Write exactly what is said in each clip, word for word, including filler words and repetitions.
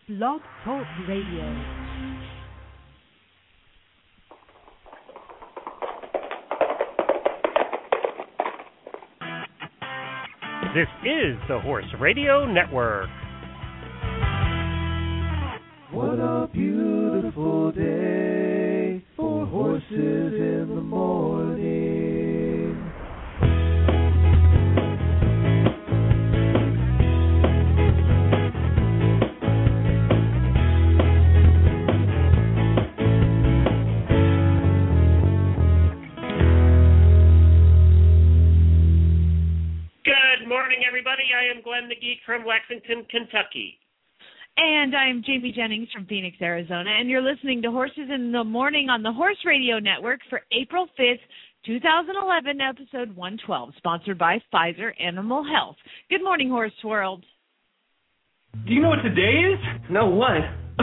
Blog Talk Radio. This is the Horse Radio Network. What a beautiful day for horses in the morning. Good morning, everybody. I am Glenn the Geek from Lexington, Kentucky. And I'm Jamie Jennings from Phoenix, Arizona, and you're listening to Horses in the Morning on the Horse Radio Network for April fifth, twenty eleven, episode one twelve, sponsored by Pfizer Animal Health. Good morning, Horse World. Do you know what today is? No, what?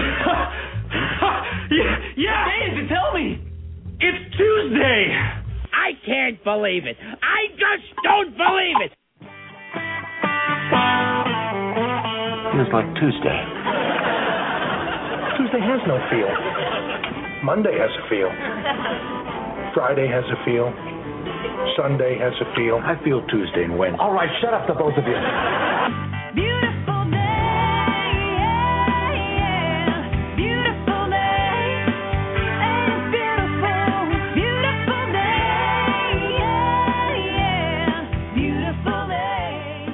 yeah, yeah. What day is it? Tell me. It's Tuesday. I can't believe it. I just don't believe it. Feels like Tuesday. Tuesday has no feel. Monday has a feel. Friday has a feel. Sunday has a feel. I feel Tuesday and Wednesday. All right, shut up, the both of you. Beautiful day, yeah, yeah. Beautiful day, it's beautiful. Beautiful day, yeah, yeah. Beautiful day.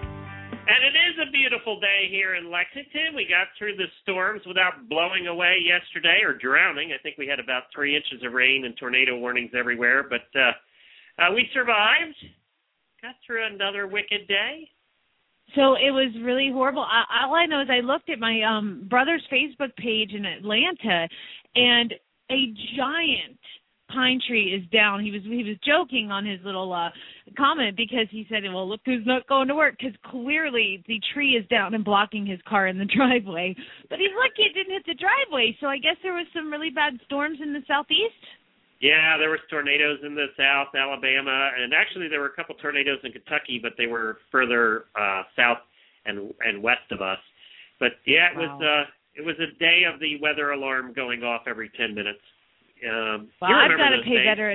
And it is a beautiful day here in Lexington. We got through the storms without blowing away yesterday or drowning. I think we had about three inches of rain and tornado warnings everywhere. But uh, uh, we survived. Got through another wicked day. So it was really horrible. I, all I know is I looked at my um, brother's Facebook page in Atlanta, and a giant pine tree is down. He was he was joking on his little uh, comment because he said, well, look who's not going to work, because clearly the tree is down and blocking his car in the driveway. But he's lucky it didn't hit the driveway, so I guess there was some really bad storms in the southeast. Yeah, there was tornadoes in the south, Alabama, and actually there were a couple tornadoes in Kentucky, but they were further uh, south and and west of us. But yeah, it wow. was uh, it was a day of the weather alarm going off every ten minutes. Um, well, I've got to pay days. better.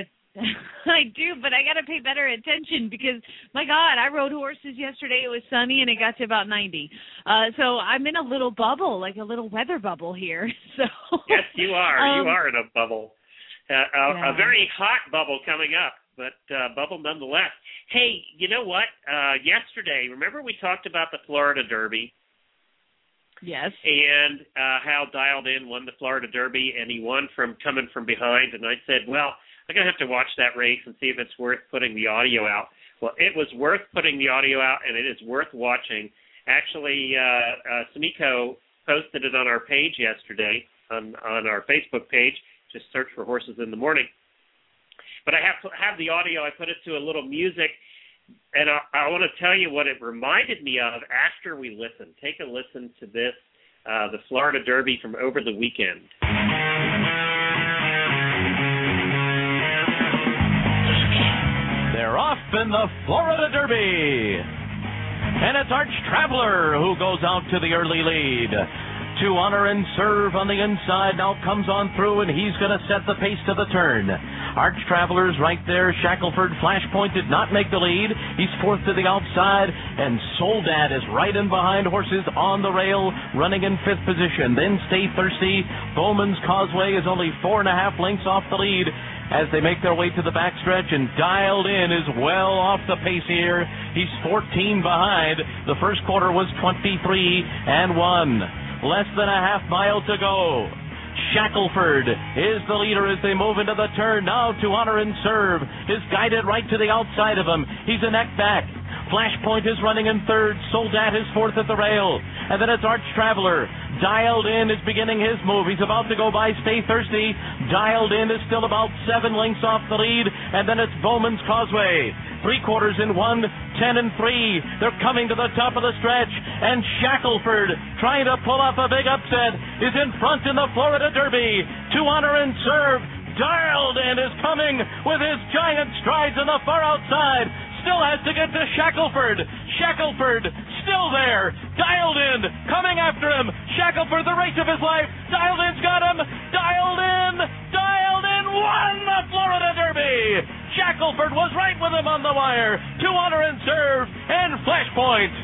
I do, but I got to pay better attention because, my God, I rode horses yesterday. It was sunny and it got to about ninety. Uh, so I'm in a little bubble, like a little weather bubble here. So yes, you are. Um, you are in a bubble. Uh, a, yeah. a very hot bubble coming up, but uh, bubble nonetheless. Hey, you know what? Uh, yesterday, remember we talked about the Florida Derby? Yes. And uh, Hal Dialed In won the Florida Derby, and he won from coming from behind. And I said, well, I'm going to have to watch that race and see if it's worth putting the audio out. Well, it was worth putting the audio out, and it is worth watching. Actually, uh, uh, Sumiko posted it on our page yesterday, on, on our Facebook page. Just search for Horses in the Morning. But I have to have the audio. I put it to a little music, and I, I want to tell you what it reminded me of after we listened. Take a listen to this, uh, the Florida Derby from over the weekend. They're off in the Florida Derby. And it's Arch Traveler who goes out to the early lead. To Honor and Serve on the inside now comes on through, and he's going to set the pace to the turn. Arch Traveler's right there. Shackleford Flashpoint did not make the lead. He's fourth to the outside, and Soldat is right in behind horses on the rail, running in fifth position. Then Stay Thirsty. Bowman's Causeway is only four and a half lengths off the lead as they make their way to the backstretch, and Dialed In is well off the pace here. He's fourteen behind. The first quarter was twenty-three and one. Less than a half mile to go. Shackleford is the leader as they move into the turn. Now To Honor and Serve is guided right to the outside of him. He's a neck back. Flashpoint is running in third. Soldat is fourth at the rail. And then it's Arch Traveler. Dialed In is beginning his move. He's about to go by Stay Thirsty. Dialed In is still about seven lengths off the lead. And then it's Bowman's Causeway. Three quarters in one, ten and three. They're coming to the top of the stretch. And Shackleford, trying to pull off a big upset, is in front in the Florida Derby. To Honor and Serve. Dialed In is coming with his giant strides on the far outside. Still has to get to Shackleford. Shackleford still there. Dialed In, coming after after him. Shackelford, the race of his life. Dialed in's got him. Dialed in. Dialed in. Won the Florida Derby. Shackelford was right with him on the wire. To honor and serve and Flashpoint.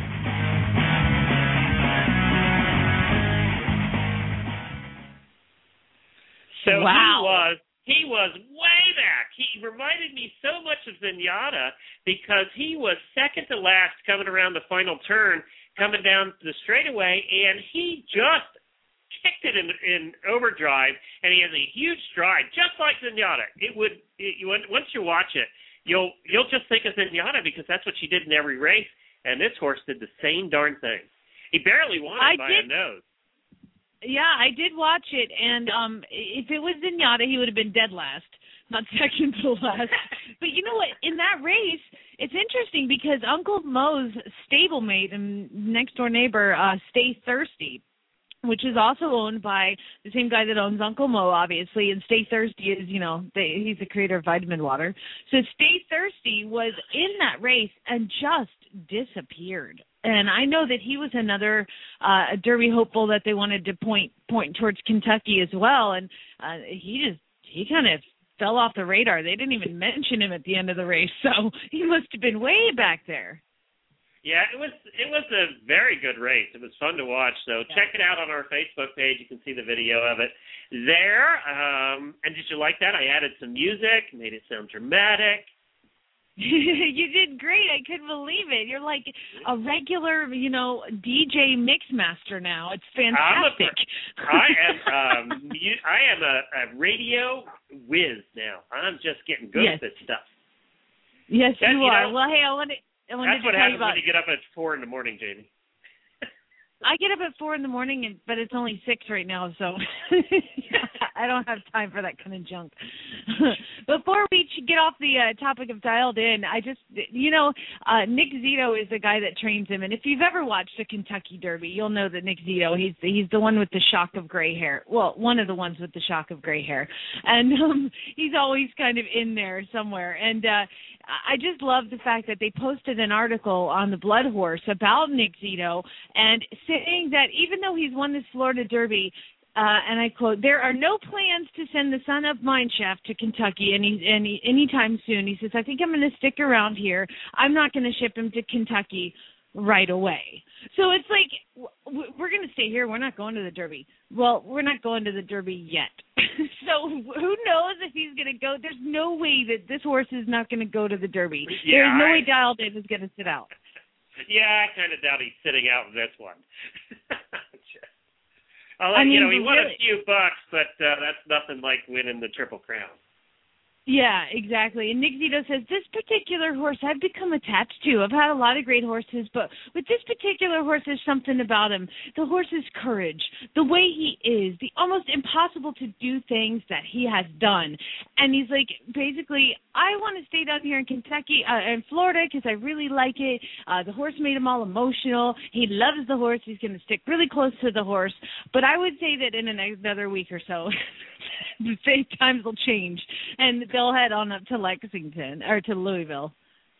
So wow. he was he was way back. He reminded me so much of Zenyatta because he was second to last coming around the final turn, coming down the straightaway, and he just kicked it in, in overdrive, and he has a huge stride, just like Zenyatta. It would it, you, once you watch it, you'll you'll just think of Zenyatta because that's what she did in every race, and this horse did the same darn thing. He barely won it I by did. a nose. Yeah, I did watch it, and um, if it was Zenyatta, he would have been dead last, not second to last. But you know what? In that race, it's interesting because Uncle Mo's stablemate and next door neighbor, uh, Stay Thirsty, which is also owned by the same guy that owns Uncle Mo, obviously, and Stay Thirsty is, you know, they, he's the creator of Vitamin Water. So Stay Thirsty was in that race and just disappeared. And I know that he was another uh, Derby hopeful that they wanted to point point towards Kentucky as well, and uh, he just he kind of fell off the radar. They didn't even mention him at the end of the race, so he must have been way back there. Yeah, it was it was a very good race. It was fun to watch. So yeah. check it out on our Facebook page. You can see the video of it there. Um, and did you like that? I added some music, made it sound dramatic. You did great. I couldn't believe it. You're like a regular, you know, D J mix master now. It's fantastic. I'm a, I am um, I am a, a radio whiz now. I'm just getting good yes. at this stuff. Yes, that, you, you are. know, well, hey, I wanted, I wanted that's to what tell happens you about. when you get up at four in the morning, Jamie. I get up at four in the morning, and but it's only six right now, so I don't have time for that kind of junk. Before we get off the uh, topic of Dialed In, I just, you know, uh, Nick Zito is the guy that trains him, and if you've ever watched a Kentucky Derby, you'll know that Nick Zito, he's the, he's the one with the shock of gray hair. Well, one of the ones with the shock of gray hair, and um, he's always kind of in there somewhere, and uh, I just love the fact that they posted an article on the Blood Horse about Nick Zito and saying that even though he's won this Florida Derby, uh, and I quote, there are no plans to send the son of Mineshaft to Kentucky any, any anytime soon. He says, I think I'm going to stick around here. I'm not going to ship him to Kentucky right away. So it's like, we're going to stay here. We're not going to the Derby. Well, we're not going to the Derby yet. So who knows if he's going to go? There's no way that this horse is not going to go to the Derby. Yeah, There's no I, way Dialed In is going to sit out. Yeah, I kind of doubt he's sitting out in this one. I'll let, I mean, you know, he won really, a few bucks, but uh, that's nothing like winning the Triple Crown. Yeah, exactly. And Nick Zito says, this particular horse I've become attached to. I've had a lot of great horses, but with this particular horse, there's something about him. The horse's courage, the way he is, the almost impossible to do things that he has done. And he's like, basically, I want to stay down here in Kentucky, uh, in Florida, because I really like it. Uh, the horse made him all emotional. He loves the horse. He's going to stick really close to the horse. But I would say that in another week or so, the same times will change, and they'll head on up to Lexington or to Louisville.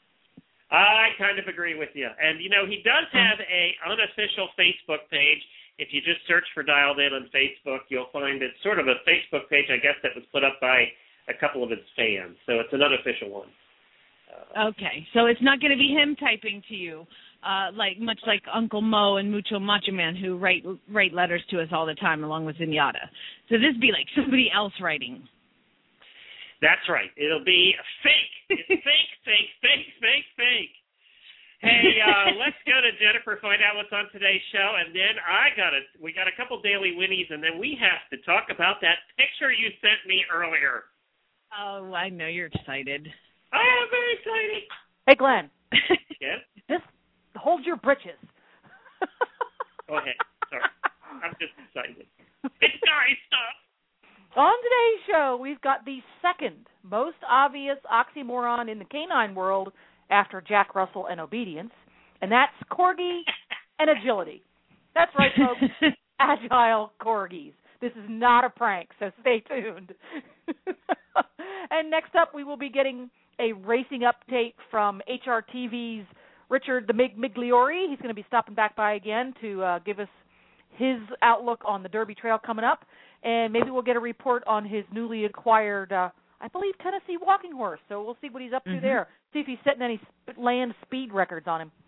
I kind of agree with you. And, you know, he does have a unofficial Facebook page. If you just search for Dialed In on Facebook, you'll find it's sort of a Facebook page, I guess, that was put up by a couple of his fans. So it's an unofficial one. Uh, okay. So it's not going to be him typing to you, uh, like much like Uncle Mo and Mucho Macho Man, who write write letters to us all the time along with Zenyatta. So this would be like somebody else writing. That's right. It'll be fake. It's fake, fake, fake, fake, fake. Hey, uh, let's go to Jennifer, find out what's on today's show, and then I got a, we got a couple daily winnies, and then we have to talk about that picture you sent me earlier. Oh, I know you're excited. I am very excited. Hey, Glenn. Yes? Just hold your britches. Go ahead. Sorry. I'm just excited. It's guy stuff. On today's show, we've got the second most obvious oxymoron in the canine world after Jack Russell and obedience, and that's corgi and agility. That's right, folks. Agile corgis. This is not a prank, so stay tuned. And next up, we will be getting a racing update from H R T V's Richard the Mig Migliori. He's going to be stopping back by again to uh, give us his outlook on the Derby Trail coming up, and maybe we'll get a report on his newly acquired, uh, I believe, Tennessee walking horse. So we'll see what he's up to mm-hmm. there. See if he's setting any sp- land speed records on him.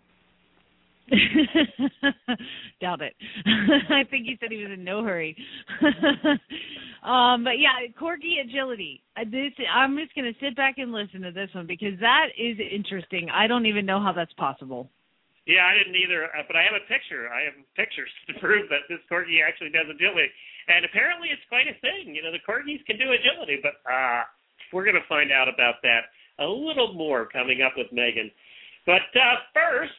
Doubt it. I think he said he was in no hurry. um, but yeah, Corgi agility. Uh, This I'm just going to sit back and listen to this one because that is interesting. I don't even know how that's possible. Yeah, I didn't either, uh, but I have a picture. I have pictures to prove that this Corgi actually does agility. And apparently it's quite a thing. You know, the Corgis can do agility, but uh, we're going to find out about that a little more coming up with Megan. But uh, first...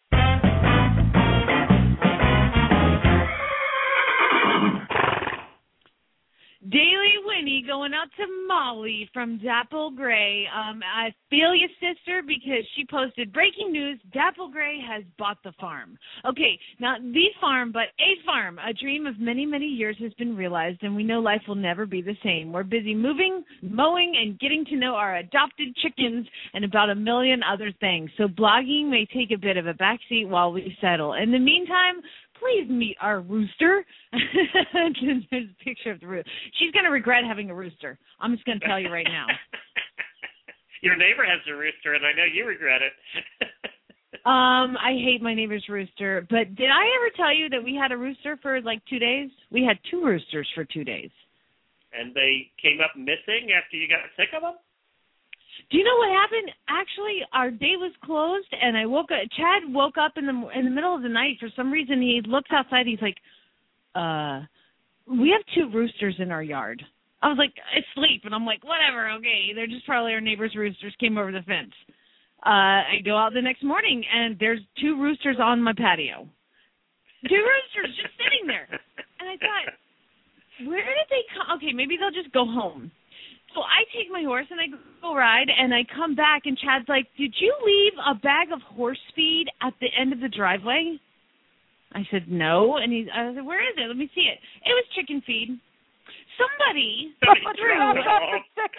Daily Winnie going out to Molly from Dapple Gray. Um, I feel your sister because she posted breaking news. Dapple Gray has bought the farm. Okay, not the farm, but a farm. A dream of many, many years has been realized, and we know life will never be the same. We're busy moving, mowing, and getting to know our adopted chickens and about a million other things. So blogging may take a bit of a backseat while we settle. In the meantime, please meet our rooster. There's a picture of the rooster. She's going to regret having a rooster. I'm just going to tell you right now. Your neighbor has a rooster, and I know you regret it. um, I hate my neighbor's rooster. But did I ever tell you that we had a rooster for like two days? We had two roosters for two days. And they came up missing after you got sick of them? Do you know what happened? Actually, our day was closed, and I woke up. Chad woke up in the in the middle of the night. For some reason, he looks outside. He's like, "Uh, we have two roosters in our yard." I was like, "Asleep," and I'm like, "Whatever, okay." They're just probably our neighbor's roosters came over the fence. Uh, I go out the next morning, and there's two roosters on my patio. Two roosters just sitting there, and I thought, where did they come? Okay, maybe they'll just go home. So I take my horse and I go ride, and I come back, and Chad's like, "Did you leave a bag of horse feed at the end of the driveway?" I said, "No." And he, I said, "Where is it? Let me see it." It was chicken feed. Somebody Somebody threw Somebody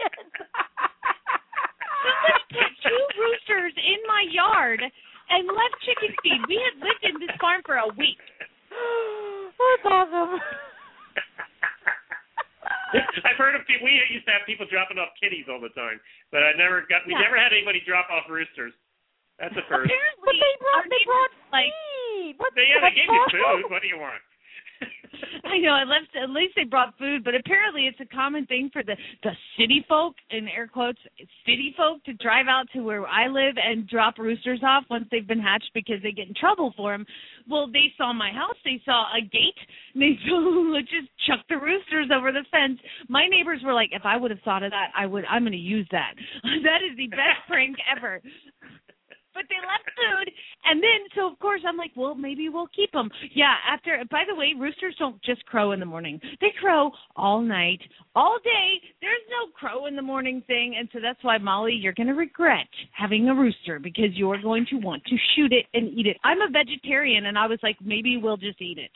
put two roosters in my yard and left chicken feed. We had lived in this farm for a week. That's awesome. I've heard of people. We used to have people dropping off kitties all the time, but I never got. We yeah. never had anybody drop off roosters. That's a first. Apparently, but they brought they brought like, feed. What, they, yeah, what they gave you food. What do you want? I know. At least, at least they brought food, but apparently it's a common thing for the the city folk, in air quotes, city folk, to drive out to where I live and drop roosters off once they've been hatched because they get in trouble for them. Well, they saw my house, they saw a gate, and they saw just chuck the roosters over the fence. My neighbors were like, "If I would have thought of that, I would. I'm going to use that. That is the best prank ever." But they left food, and then, so of course, I'm like, well, maybe we'll keep them. Yeah, after, by the way, roosters don't just crow in the morning. They crow all night, all day. There's no crow in the morning thing, and so that's why, Molly, you're going to regret having a rooster because you're going to want to shoot it and eat it. I'm a vegetarian, and I was like, maybe we'll just eat it.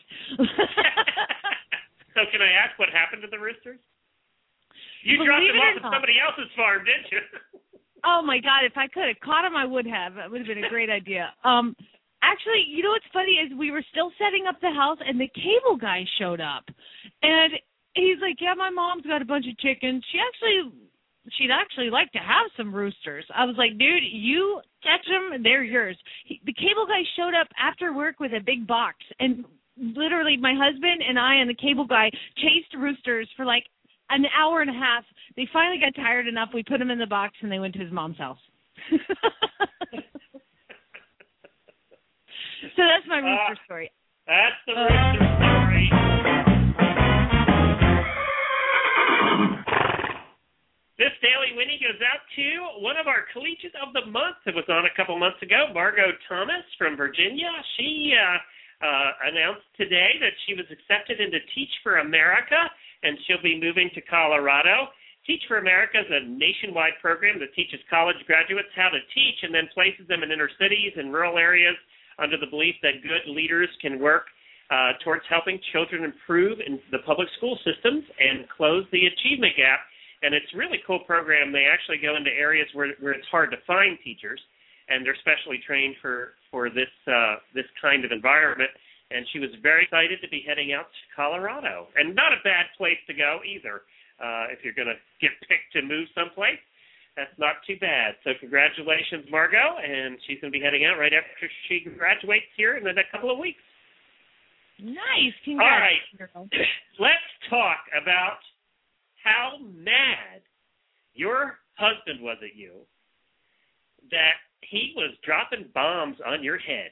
So can I ask what happened to the roosters? You Believe dropped them off at not. somebody else's farm, didn't you? Oh, my God, if I could have caught him, I would have. It would have been a great idea. Um, actually, you know what's funny is we were still setting up the house, and the cable guy showed up. And he's like, yeah, my mom's got a bunch of chickens. She actually, she'd actually like to have some roosters. I was like, dude, you catch them, they're yours. He, the cable guy showed up after work with a big box, and literally my husband and I and the cable guy chased roosters for like an hour and a half. They finally got tired enough. We put them in the box, and they went to his mom's house. So that's my rooster uh, story. That's the rooster uh, story. This Daily Winnie goes out to one of our collegians of the month that was on a couple months ago, Margot Thomas from Virginia. She uh, uh, announced today that she was accepted into Teach for America, and she'll be moving to Colorado. Teach for America is a nationwide program that teaches college graduates how to teach and then places them in inner cities and rural areas under the belief that good leaders can work uh, towards helping children improve in the public school systems and close the achievement gap. And it's a really cool program. They actually go into areas where, where it's hard to find teachers, and they're specially trained for, for this uh, this kind of environment. and she was very excited to be heading out to Colorado. And not a bad place to go either. Uh, if you're going to get picked to move someplace, that's not too bad. So congratulations, Margot, and she's going to be heading out right after she graduates here in the next couple of weeks. Nice. Congrats. All right. Let's talk about how mad your husband was at you that he was dropping bombs on your head.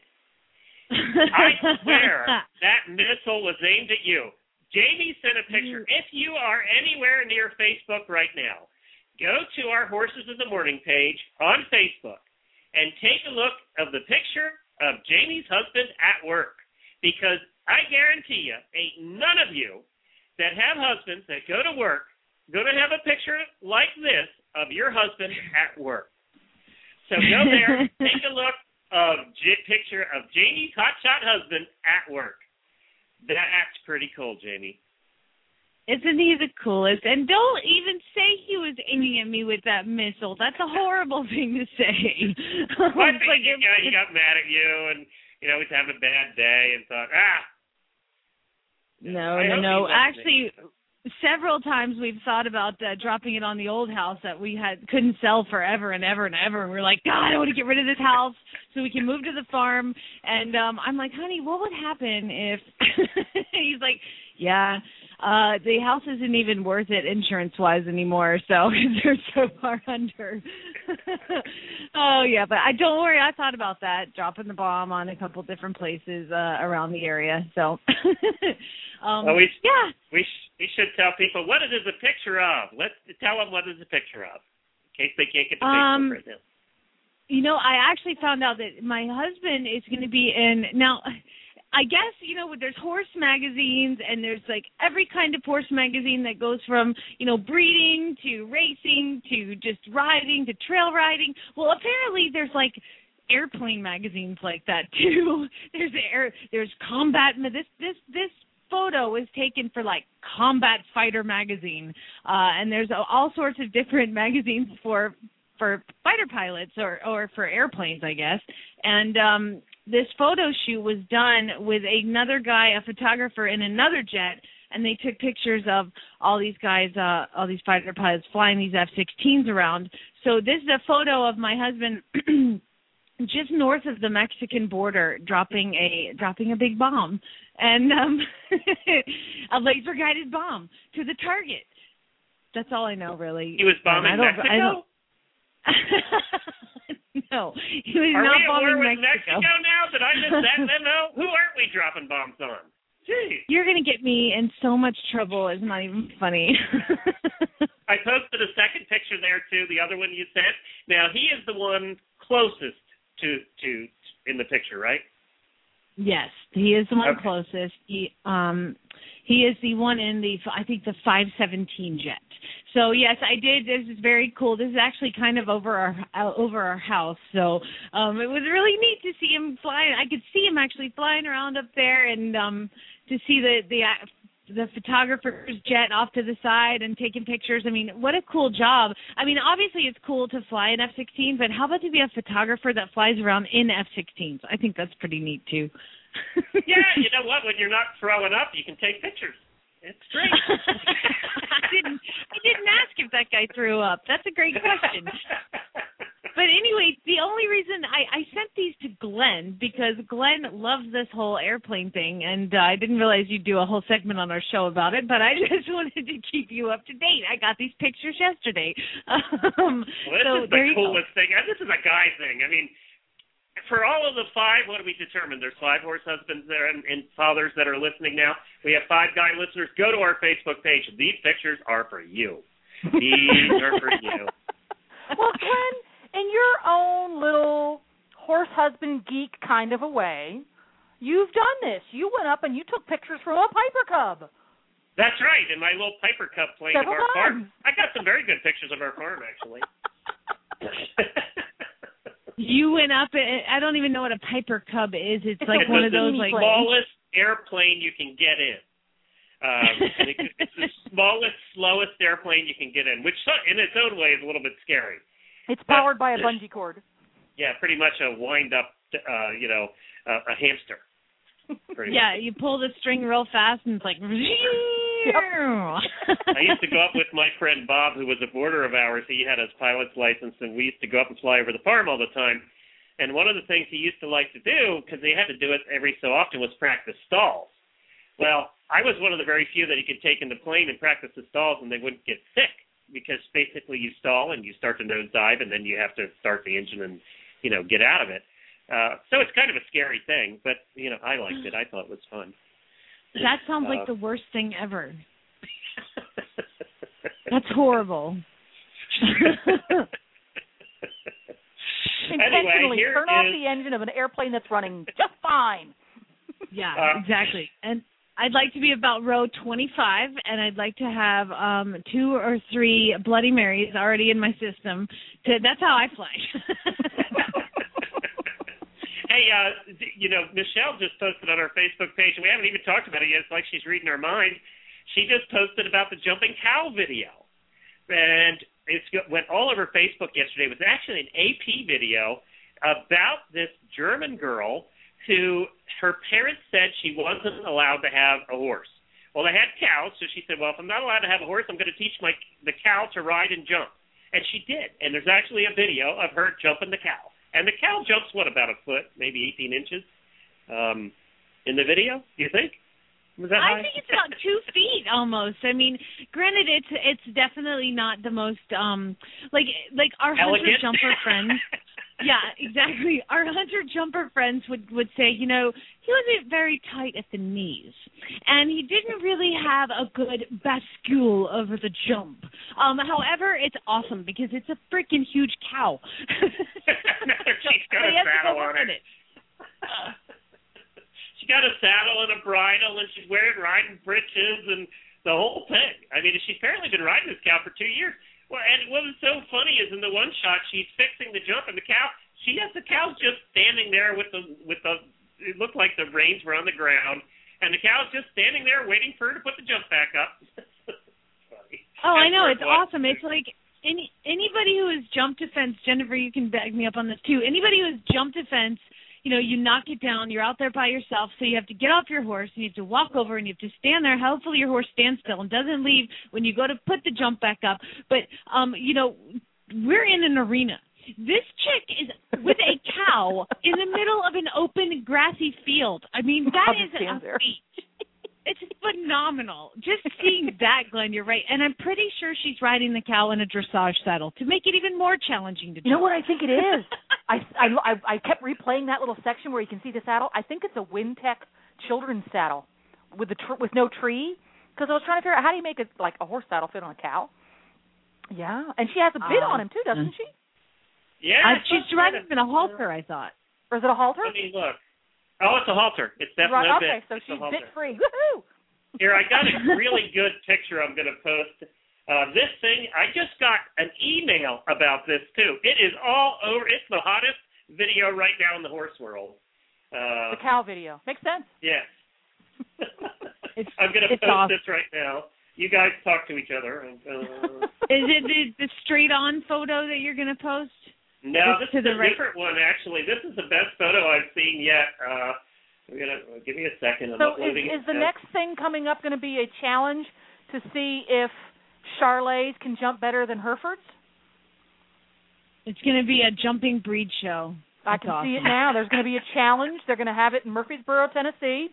I swear that missile was aimed at you. Jamie sent a picture. If you are anywhere near Facebook right now, go to our Horses in the Morning page on Facebook and take a look of the picture of Jamie's husband at work. Because I guarantee you, ain't none of you that have husbands that go to work going to have a picture like this of your husband at work. So go there, take a look of J- picture of Jamie's hotshot husband at work. That's pretty cool, Jamie. Isn't he the coolest? And don't even say he was aiming at me with that missile. That's a horrible thing to say. Well, I think like, he, got, he got mad at you, and you know he's having a bad day, and thought, ah. No, I no, no. Actually, me. several times we've thought about uh, dropping it on the old house that we had couldn't sell forever and ever and ever. And we're like, God, I want to get rid of this house so we can move to the farm. And um, I'm like, honey, what would happen if? He's like, yeah. Uh, the house isn't even worth it insurance-wise anymore, so they're so far under. Oh, yeah, but I don't worry. I thought about that, dropping the bomb on a couple different places uh, around the area. So, um, well, we, yeah. We, sh- we should tell people what it is a picture of. Let's tell them what it is a picture of, in case they can't get the um, Facebook right now. You know, I actually found out that my husband is going to be in – now – I guess, you know, there's horse magazines, and there's, like, every kind of horse magazine that goes from, you know, breeding to racing to just riding to trail riding. Well, apparently there's, like, airplane magazines like that, too. There's air, there's combat. This, this, this photo was taken for, like, Combat Fighter magazine, uh, and there's all sorts of different magazines for for fighter pilots or, or for airplanes, I guess. And um, this photo shoot was done with another guy, a photographer in another jet, and they took pictures of all these guys, uh, all these fighter pilots flying these F sixteens around. So this is a photo of my husband just north of the Mexican border dropping a dropping a big bomb, and um, a laser-guided bomb to the target. That's all I know, really. He was bombing I don't, Mexico? I don't, no, he was Are not we at bombing war with Mexico. Mexico now? Did I miss that memo? Who aren't we dropping bombs on? Jeez. You're going to get me in so much trouble. It's not even funny. I posted a second picture there, too, the other one you sent. Now, he is the one closest to, to in the picture, right? Yes, he is the one okay. closest. He um he is the one in the, I think, the five seventeen jet. So, yes, I did. This is very cool. This is actually kind of over our uh, over our house. So um, it was really neat to see him flying. I could see him actually flying around up there, and um, to see the, the the photographer's jet off to the side and taking pictures. I mean, what a cool job. I mean, obviously it's cool to fly an F sixteen, but how about to be a photographer that flies around in F sixteens? I think that's pretty neat, too. Yeah, you know what? When you're not throwing up, you can take pictures. It's great. I didn't I didn't ask if that guy threw up. That's a great question. But anyway, the only reason I, I sent these to Glenn, because Glenn loves this whole airplane thing, and uh, I didn't realize you'd do a whole segment on our show about it, but I just wanted to keep you up to date. I got these pictures yesterday. Um, well, this so is the go. coolest thing. This is a guy thing. I mean, for all of the five, what do we determine? There's five horse husbands there and, and fathers that are listening now. We have five guy listeners. Go to our Facebook page. These pictures are for you. These are for you. Well, Glenn, in your own little horse husband geek kind of a way, you've done this. You went up and you took pictures from a Piper Cub. That's right, in my little Piper Cub plane Several of our times. farm. I got some very good pictures of our farm, actually. You went up, and I don't even know what a Piper Cub is. It's like it's one of those, like... It's the smallest airplane you can get in. Um, it's the smallest, slowest airplane you can get in, which in its own way is a little bit scary. It's powered but, by a bungee cord. Yeah, pretty much a wind-up, uh, you know, uh, a hamster. Pretty Yeah, much. you pull the string real fast and it's like. I used to go up with my friend Bob, who was a boarder of ours. He had his pilot's license, and we used to go up and fly over the farm all the time. And one of the things he used to like to do, because he had to do it every so often, was practice stalls. Well, I was one of the very few that he could take in the plane and practice the stalls, and they wouldn't get sick, because basically you stall and you start to nosedive, and then you have to start the engine and, you know, get out of it. Uh, so it's kind of a scary thing, but, you know, I liked it. I thought it was fun. That sounds like uh, the worst thing ever. That's horrible. Intentionally anyway, here turn off is, the engine of an airplane that's running just fine. Yeah, Uh, exactly. And I'd like to be about row twenty-five, and I'd like to have um, two or three Bloody Marys already in my system. To, that's how I fly. Hey, uh, you know, Michelle just posted on our Facebook page, and we haven't even talked about it yet. It's like she's reading our mind. She just posted about the jumping cow video, and it went all over Facebook yesterday. It was actually an A P video about this German girl who her parents said she wasn't allowed to have a horse. Well, they had cows, so she said, well, if I'm not allowed to have a horse, I'm going to teach my the cow to ride and jump. And she did, and there's actually a video of her jumping the cow. And the cow jumps, what, about a foot, maybe eighteen inches um, in the video, do you think? Was that I high? think it's about two feet almost. I mean, granted, it's it's definitely not the most um like like our hunter Elegant? jumper friends. Yeah, exactly. Our hunter jumper friends would would say, you know, he wasn't very tight at the knees, and he didn't really have a good bascule over the jump. Um, however, it's awesome because it's a freaking huge cow. She's got So a he has to go saddle on with it. She got a saddle and a bridle, and she's wearing riding breeches and the whole thing. I mean, she's apparently been riding this cow for two years. Well, and what was so funny is in the one shot, she's fixing the jump, and the cow, she has the cow's just standing there with the with the. It looked like the reins were on the ground, and the cow's just standing there waiting for her to put the jump back up. Oh, I know. That's It's what- awesome. It's like any anybody who has jumped a fence, Jennifer, you can back me up on this too. Anybody who has jumped a fence, you know, you knock it down, you're out there by yourself, so you have to get off your horse, and you have to walk over, and you have to stand there. Hopefully your horse stands still and doesn't leave when you go to put the jump back up. But, um, you know, we're in an arena. This chick is with a cow in the middle of an open, grassy field. I mean, that I'll is just stand a there. feat. It's phenomenal. Just seeing that, Glenn, you're right. And I'm pretty sure she's riding the cow in a dressage saddle to make it even more challenging to jump. You know what I think it is? I, I, I, I kept replaying that little section where you can see the saddle. I think it's a Wintec children's saddle with the tr- with no tree. Because I was trying to figure out how do you make it like a horse saddle fit on a cow. Yeah, and she has a bit Uh, on him too, doesn't she? Yeah, Uh, it's she's some riding kind in a halter, I thought. Or is it a halter? Let me look. Oh, it's a halter. It's Right. definitely a Okay, bit. so It's a she's halter. bit free. Woohoo! Here, I got a really good picture I'm going to post. Uh, this thing, I just got an email about this, too. It is all over. It's the hottest video right now in the horse world. Uh, The cow video. Makes sense. yes. It's, I'm going to it's post awesome. this right now. You guys talk to each other. And, uh, Is it the, the straight-on photo that you're going to post? no, It's this to is the a right- different one, actually. This is the best photo I've seen yet. Uh, we're gonna, give me a second. I'm So is, uploading is it the now. next thing coming up going to be a challenge to see if Charolais can jump better than Herefords? It's going to be a jumping breed show. I That's can see it awesome. now. There's going to be a challenge. They're going to have it in Murfreesboro, Tennessee.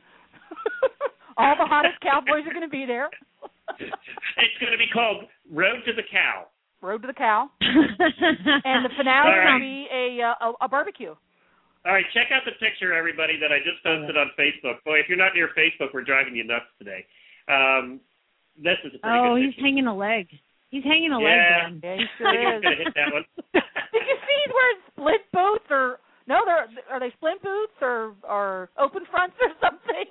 All the hottest cowboys are going to be there. It's going to be called Road to the Cow. Road to the Cow. And the finale All will right. be a, uh, a a barbecue. All right, check out the picture, everybody, that I just posted on Facebook. Boy, if you're not near Facebook, we're driving you nuts today. Um, this is a pretty Oh, good he's picture. hanging a leg. He's hanging a Yeah. leg down. Yeah, he I sure think is. he's going to hit that one. Did you see he's wearing split boots or no? They're are they splint boots or or open fronts or something?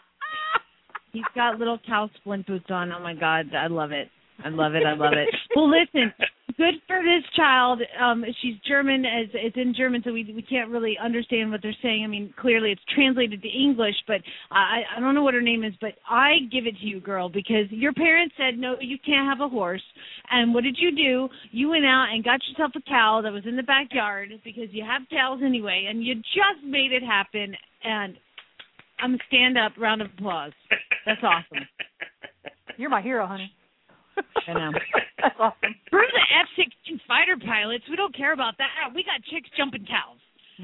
He's got little cow splint boots on. Oh, my God. I love it. I love it. I love it. Well, listen, good for this child. Um, she's German. As it's in German, so we we can't really understand what they're saying. I mean, clearly it's translated to English, but I I don't know what her name is. But I give it to you, girl, because your parents said no, you can't have a horse. And what did you do? You went out and got yourself a cow that was in the backyard because you have cows anyway, and you just made it happen. And I'm a stand-up. Round of applause. That's awesome. You're my hero, honey. I know. That's awesome. We're the F sixteen fighter pilots. We don't care about that. We got chicks jumping cows.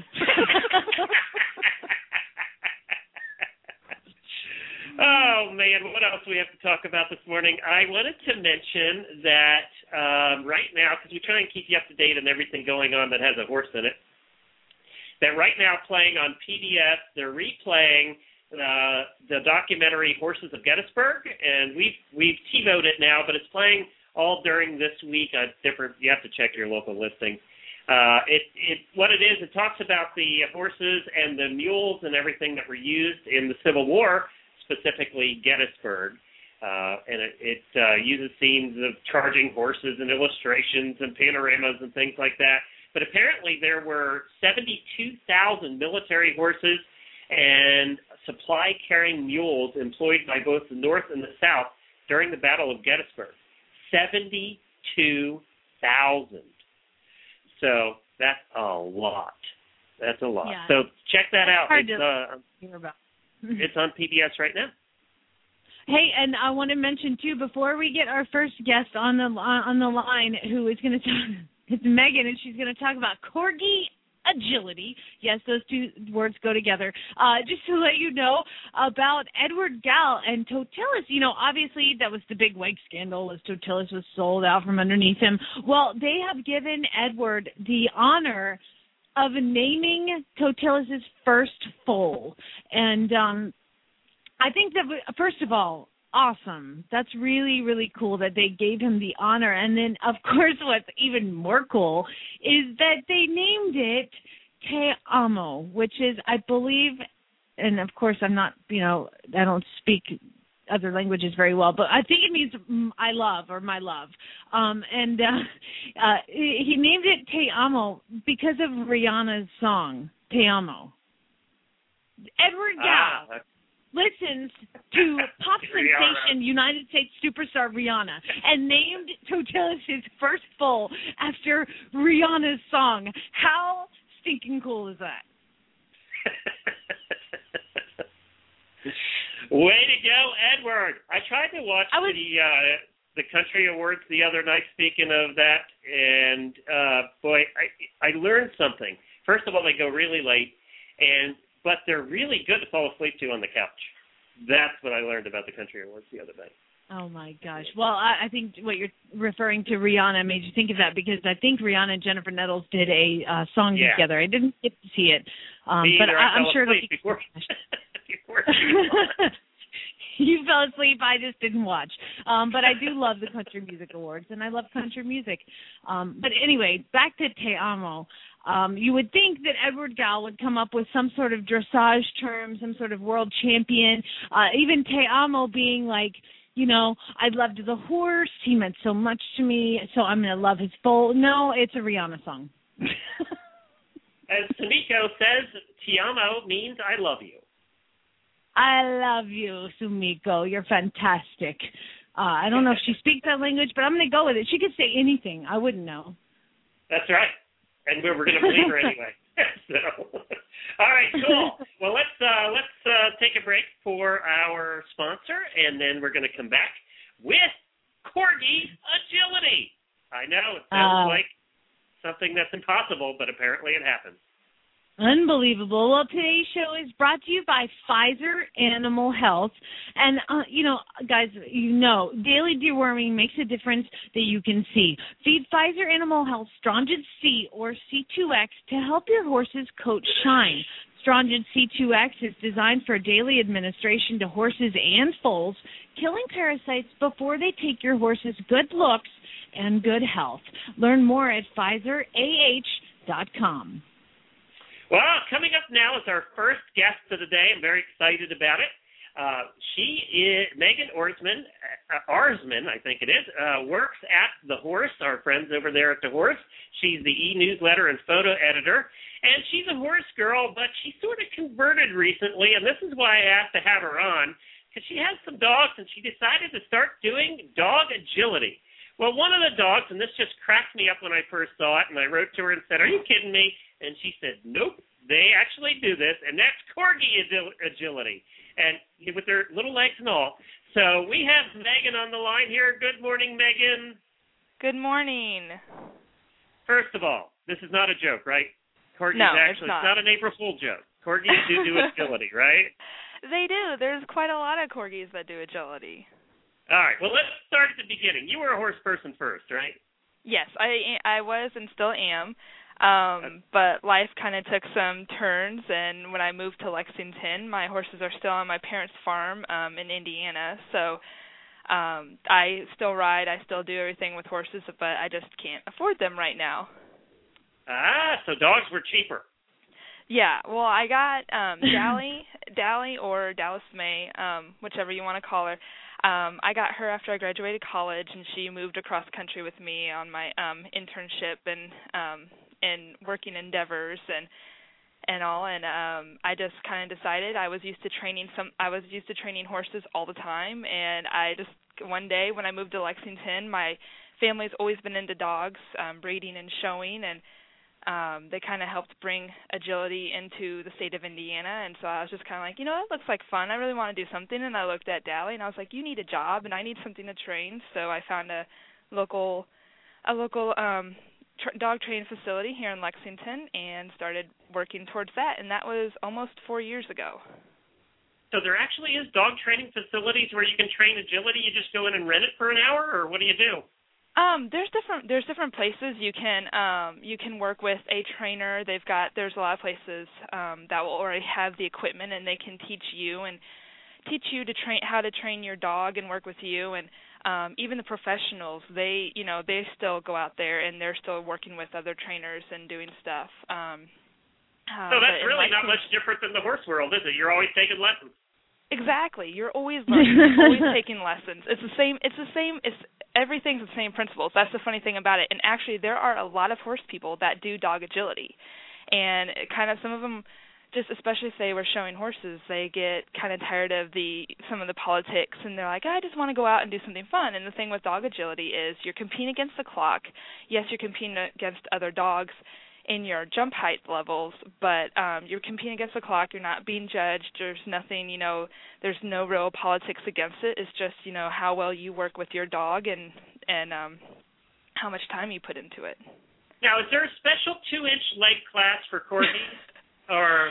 Oh, man, what else do we have to talk about this morning? I wanted to mention that um, right now, because we try and keep you up to date on everything going on that has a horse in it, that right now playing on P B S, they're replaying uh, the documentary Horses of Gettysburg, and we've, we've TiVoed it now, but it's playing all during this week on different, you have to check your local listings. Uh, it, it, what it is, it talks about the horses and the mules and everything that were used in the Civil War, specifically Gettysburg, uh, and it, it uh, uses scenes of charging horses and illustrations and panoramas and things like that. But apparently there were seventy-two thousand military horses and supply-carrying mules employed by both the North and the South during the Battle of Gettysburg. seventy-two thousand. So that's a lot. That's a lot. Yeah. So check that out. Hard It's, to uh, hear about. It's on P B S right now. Hey, and I want to mention too, before we get our first guest on the on the line, who is going to talk, it's Megan, and she's going to talk about corgi agility. Yes, those two words go together. Uh, just to let you know about Edward Gal and Totilas. You know, obviously that was the big wig scandal as Totilas was sold out from underneath him. Well, they have given Edward the honor of naming Totilas' first foal. And um, I think that, first of all, awesome. That's really, really cool that they gave him the honor. And then, of course, what's even more cool is that they named it Te Amo, which is, I believe, and of course I'm not, you know, I don't speak other languages very well, but I think it means mm, I love or my love. Um, and uh, uh, he named it Te Amo because of Rihanna's song, Te Amo. Edward Gal ah, listens to pop sensation United States superstar Rihanna and named Totilas his first foal after Rihanna's song. How stinking cool is that? Way to go, Edward! I tried to watch was, the uh, the country awards the other night. Speaking of that, and uh, boy, I I learned something. First of all, they go really late, and but they're really good to fall asleep to on the couch. That's what I learned about the country awards the other night. Oh my gosh! Well, I, I think what you're referring to Rihanna made you think of that because I think Rihanna and Jennifer Nettles did a uh, song yeah. together. I didn't get to see it, um, Me but either. I, I I'm fell sure asleep it'll be before. before You fell asleep. I just didn't watch. Um, but I do love the Country Music Awards, and I love country music. Um, but anyway, back to Te Amo. Um, you would think that Edward Gal would come up with some sort of dressage term, some sort of world champion, uh, even Te Amo being like, you know, I loved the horse. He meant so much to me, so I'm going to love his foal. No, it's a Rihanna song. As Sumiko says, Te Amo means I love you. I love you, Sumiko. You're fantastic. Uh, I don't know if she speaks that language, but I'm going to go with it. She could say anything. I wouldn't know. That's right. And we we're going to believe her anyway. So, all right, cool. Well, let's uh, let's uh, take a break for our sponsor, and then we're going to come back with Corgi Agility. I know it sounds uh, like something that's impossible, but apparently it happens. Unbelievable. Well, today's show is brought to you by Pfizer Animal Health. And, uh, you know, guys, you know, daily deworming makes a difference that you can see. Feed Pfizer Animal Health Strongyl C or C two X to help your horse's coat shine. Strongyl C two X is designed for daily administration to horses and foals, killing parasites before they take your horse's good looks and good health. Learn more at Pfizer A H dot com. Well, coming up now is our first guest of the day. I'm very excited about it. Uh, she is Megan Orsman, uh, Arsman, I think it is, uh, works at The Horse, our friends over there at The Horse. She's the e-newsletter and photo editor, and she's a horse girl, but she sort of converted recently, and this is why I asked to have her on, because she has some dogs, and she decided to start doing dog agility. Well, one of the dogs, and this just cracked me up when I first saw it, and I wrote to her and said, "Are you kidding me?" And she said, "Nope, they actually do this, and that's corgi agi- agility, and with their little legs and all. So we have Megan on the line here. Good morning, Megan. Good morning. First of all, this is not a joke, right? Corgis no, actually, it's not. It's not an April Fool joke. Corgis do do agility, right? They do. There's quite a lot of corgis that do agility. All right. Well, let's start at the beginning. You were a horse person first, right? Yes, I I was and still am. Um, but life kind of took some turns, and when I moved to Lexington, my horses are still on my parents' farm um, in Indiana. So um, I still ride. I still do everything with horses, but I just can't afford them right now. Ah, so dogs were cheaper. Yeah, well, I got um, Dally, Dally or Dallas May, um, whichever you want to call her. Um, I got her after I graduated college, and she moved across country with me on my um, internship and um, and working endeavors and and all. And um, I just kind of decided I was used to training some. I was used to training horses all the time, and I just one day when I moved to Lexington, my family's always been into dogs, um, breeding and showing, and Um, they kind of helped bring agility into the state of Indiana, and so I was just kind of like, you know, that looks like fun. I really want to do something, and I looked at Dally, and I was like, you need a job, and I need something to train. So I found a local, a local um, tr- dog training facility here in Lexington, and started working towards that, and that was almost four years ago. So there actually is dog training facilities where you can train agility. You just go in and rent it for an hour, or what do you do? Um, there's different there's different places you can um, you can work with a trainer. They've got there's a lot of places um, that will already have the equipment, and they can teach you and teach you to train how to train your dog and work with you. And um, even the professionals, they you know they still go out there and they're still working with other trainers and doing stuff. Um, uh, so that's really not Lexington, much different than the horse world, is it? You're always taking lessons. Exactly. You're always learning. You're always taking lessons. It's the same. It's the same. It's everything's the same principles. That's the funny thing about it. And actually, there are a lot of horse people that do dog agility, and it kind of some of them, just especially if they were showing horses, they get kind of tired of the some of the politics, and they're like, I just want to go out and do something fun. And the thing with dog agility is you're competing against the clock. Yes, you're competing against other dogs in your jump height levels, but um, you're competing against the clock. You're not being judged. There's nothing, you know, there's no real politics against it. It's just, you know, how well you work with your dog and and um, how much time you put into it. Now, is there a special two-inch leg class for corgis? or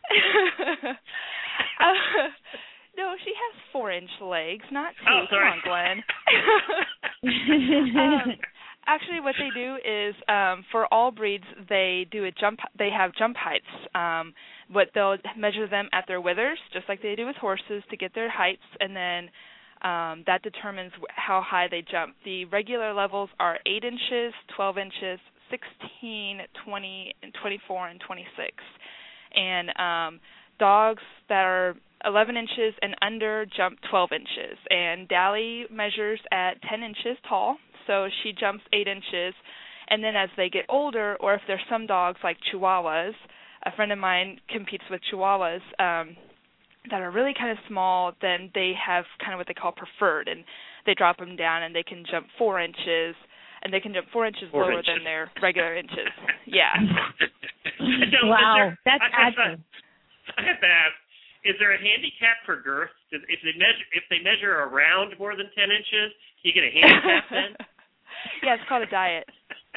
uh, no, she has four-inch legs, not two. Oh, sorry. Come on, Glenn. um, Actually, what they do is um, for all breeds, they do a jump. They have jump heights. Um, what they'll measure them at their withers, just like they do with horses, to get their heights, and then um, that determines how high they jump. The regular levels are eight inches, twelve inches, sixteen, twenty, and twenty-four, and twenty-six. And um, dogs that are eleven inches and under jump twelve inches. And Dally measures at ten inches tall. So she jumps eight inches, and then as they get older, or if there's some dogs like Chihuahuas, a friend of mine competes with Chihuahuas um, that are really kind of small, then they have kind of what they call preferred, and they drop them down, and they can jump four inches, and they can jump four inches four lower inches. than their regular inches. Yeah. So, wow, there, that's I have, awesome. I have to ask, is there a handicap for girth? If they measure, if they measure around more than ten inches, do you get a handicap then? Yeah, it's called a diet.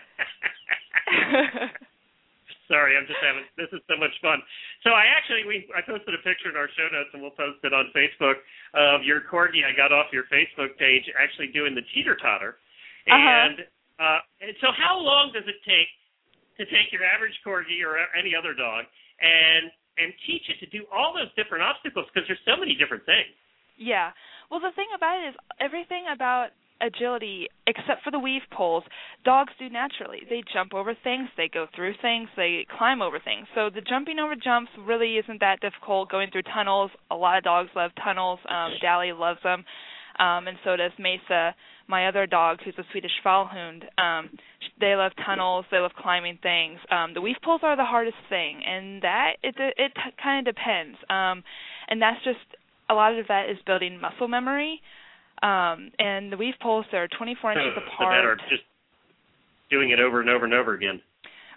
Sorry, I'm just having, this is so much fun. So I actually, we I posted a picture in our show notes, and we'll post it on Facebook, of your corgi I got off your Facebook page actually doing the teeter-totter. And, uh-huh. uh, and so how long does it take to take your average corgi or any other dog and and teach it to do all those different obstacles, because there's so many different things? Yeah. Well, the thing about it is everything about agility, except for the weave poles, dogs do naturally. They jump over things, they go through things, they climb over things. So the jumping over jumps really isn't that difficult. Going through tunnels, a lot of dogs love tunnels. Um, Dally loves them, um, and so does Mesa, my other dog, who's a Swedish Fallhound. Um, they love tunnels, they love climbing things. Um, the weave poles are the hardest thing, and that it it, it kind of depends. Um, and that's just, a lot of that is building muscle memory. Um, and the weave poles, they're twenty-four inches so, apart. So that are just doing it over and over and over again.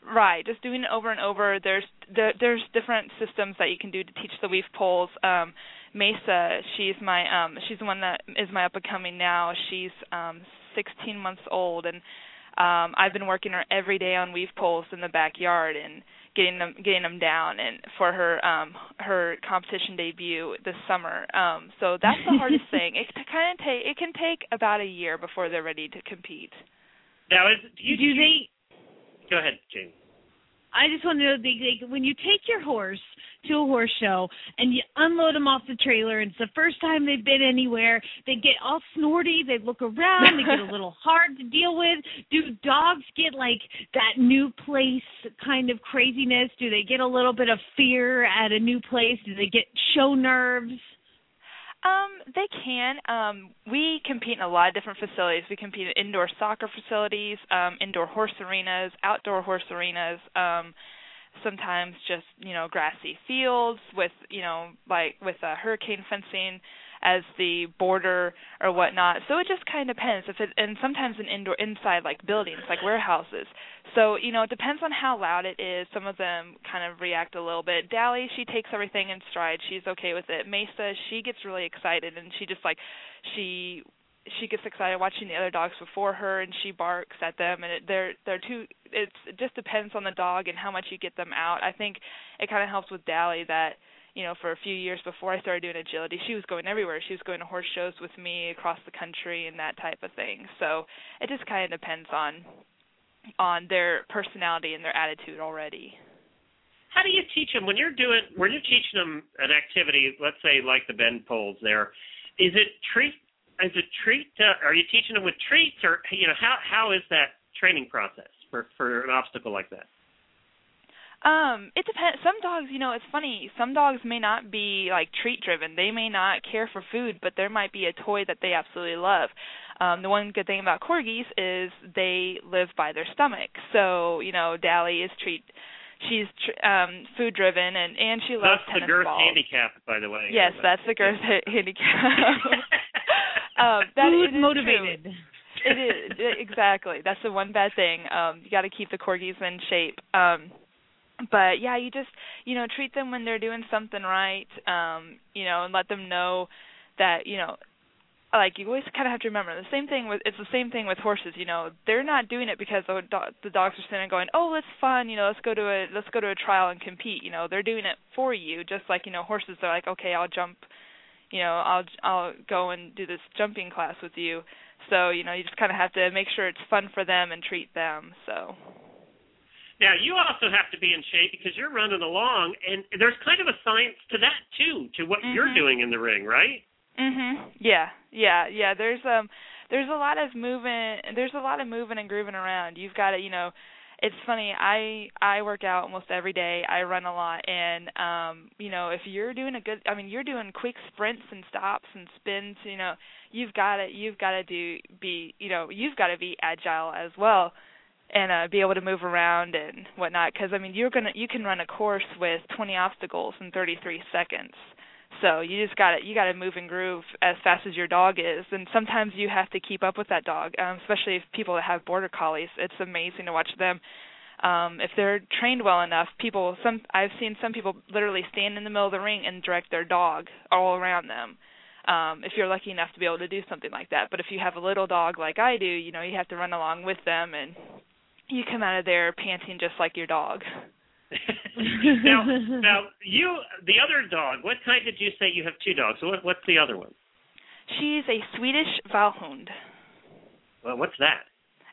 Right, just doing it over and over. There's there, there's different systems that you can do to teach the weave poles. Um, Mesa, she's my um, she's the one that is my up and coming now. She's um, sixteen months old, and um, I've been working her every day on weave poles in the backyard and getting them getting them down and for her um, her competition debut this summer. Um, so that's the hardest thing. It kind of take it can take about a year before they're ready to compete. Now, is, do, you, Do they? Go ahead, Jamie. I just want to know, they, they, when you take your horse to a horse show and you unload them off the trailer, and it's the first time they've been anywhere, they get all snorty, they look around, they get a little hard to deal with. Do dogs get, like, that new place kind of craziness? Do they get a little bit of fear at a new place? Do they get show nerves? Um, they can. Um, we compete in a lot of different facilities. We compete in indoor soccer facilities, um, indoor horse arenas, outdoor horse arenas, um, sometimes just, you know, grassy fields with, you know, like with uh, hurricane fencing as the border or whatnot. So it just kind of depends. If it, and sometimes in indoor, inside like buildings, like warehouses. So, you know, it depends on how loud it is. Some of them kind of react a little bit. Dally, she takes everything in stride. She's okay with it. Mesa, she gets really excited, and she just like, she she gets excited watching the other dogs before her, and she barks at them, and it, they're they're too. It's, it just depends on the dog and how much you get them out. I think it kind of helps with Dally that, you know, for a few years before I started doing agility, she was going everywhere. She was going to horse shows with me across the country and that type of thing. So it just kind of depends on on their personality and their attitude already. How do you teach them when you're doing when you're teaching them an activity? Let's say like the bend poles. There, is it treat? Is it treat? Uh, are you teaching them with treats, or you know how how is that training process for for an obstacle like that? Um, it depends. Some dogs, you know, it's funny. Some dogs may not be like treat driven. They may not care for food, but there might be a toy that they absolutely love. Um, the one good thing about corgis is they live by their stomach. So, you know, Dally is treat. She's tr- um, food driven, and and she loves that's tennis balls. That's the girth balls. handicap, by the way. Yes, that's the girth yeah. handicap. um, that Food is motivated. True. It is exactly. That's the one bad thing. Um, you got to keep the corgis in shape. Um, But, yeah, you just, you know, treat them when they're doing something right, um, you know, and let them know that, you know, like you always kind of have to remember the same thing with, it's the same thing with horses, you know, they're not doing it because the, do- the dogs are sitting there going, oh, it's fun, you know, let's go to a, let's go to a trial and compete, you know, they're doing it for you, just like, you know, horses are like, okay, I'll jump, you know, I'll, I'll go and do this jumping class with you. So, you know, you just kind of have to make sure it's fun for them and treat them, so. Now, you also have to be in shape because you're running along, and there's kind of a science to that, too, to what mm-hmm. you're doing in the ring, right? Mhm. Yeah, yeah, yeah. There's um, there's a lot of moving. There's a lot of moving and grooving around. You've got to, you know, it's funny. I I work out almost every day. I run a lot, and um, you know, if you're doing a good, I mean, you're doing quick sprints and stops and spins. You know, you've got to you've got to do be, you know, you've got to be agile as well. And uh, be able to move around and whatnot, because I mean, you're gonna you can run a course with twenty obstacles in thirty-three seconds. So you just got to you got to move and groove as fast as your dog is, and sometimes you have to keep up with that dog. Um, especially if people that have border collies, it's amazing to watch them. Um, if they're trained well enough, people some I've seen some people literally stand in the middle of the ring and direct their dog all around them. Um, if you're lucky enough to be able to do something like that. But if you have a little dog like I do, you know, you have to run along with them, and you come out of there panting just like your dog. now, now, you, the other dog, what kind did you say you have two dogs? What, what's the other one? She's a Swedish Vallhund. Well, what's that?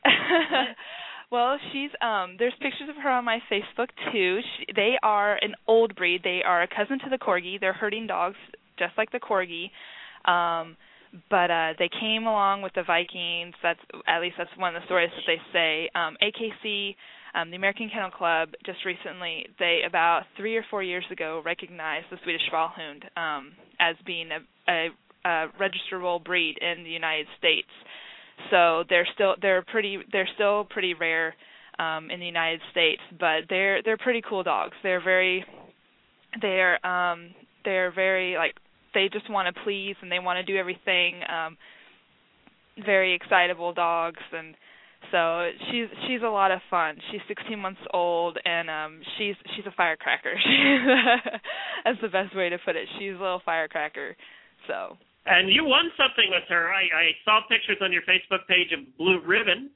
Well, she's um there's pictures of her on my Facebook too. She, they are an old breed. They are a cousin to the Corgi. They're herding dogs just like the Corgi. Um But uh, they came along with the Vikings. That's at least that's one of the stories that they say. Um, A K C, um, the American Kennel Club, just recently, they about three or four years ago recognized the Swedish Vallhund um, as being a, a, a registrable breed in the United States. So they're still they're pretty they're still pretty rare um, in the United States, but they're they're pretty cool dogs. They're very they're um, they're very like. They just want to please and they want to do everything. Um, very excitable dogs, and So she's she's a lot of fun. She's sixteen months old, and um, she's she's a firecracker. That's the best way to put it. She's a little firecracker. So. And you won something with her. I, I saw pictures on your Facebook page of Blue Ribbon.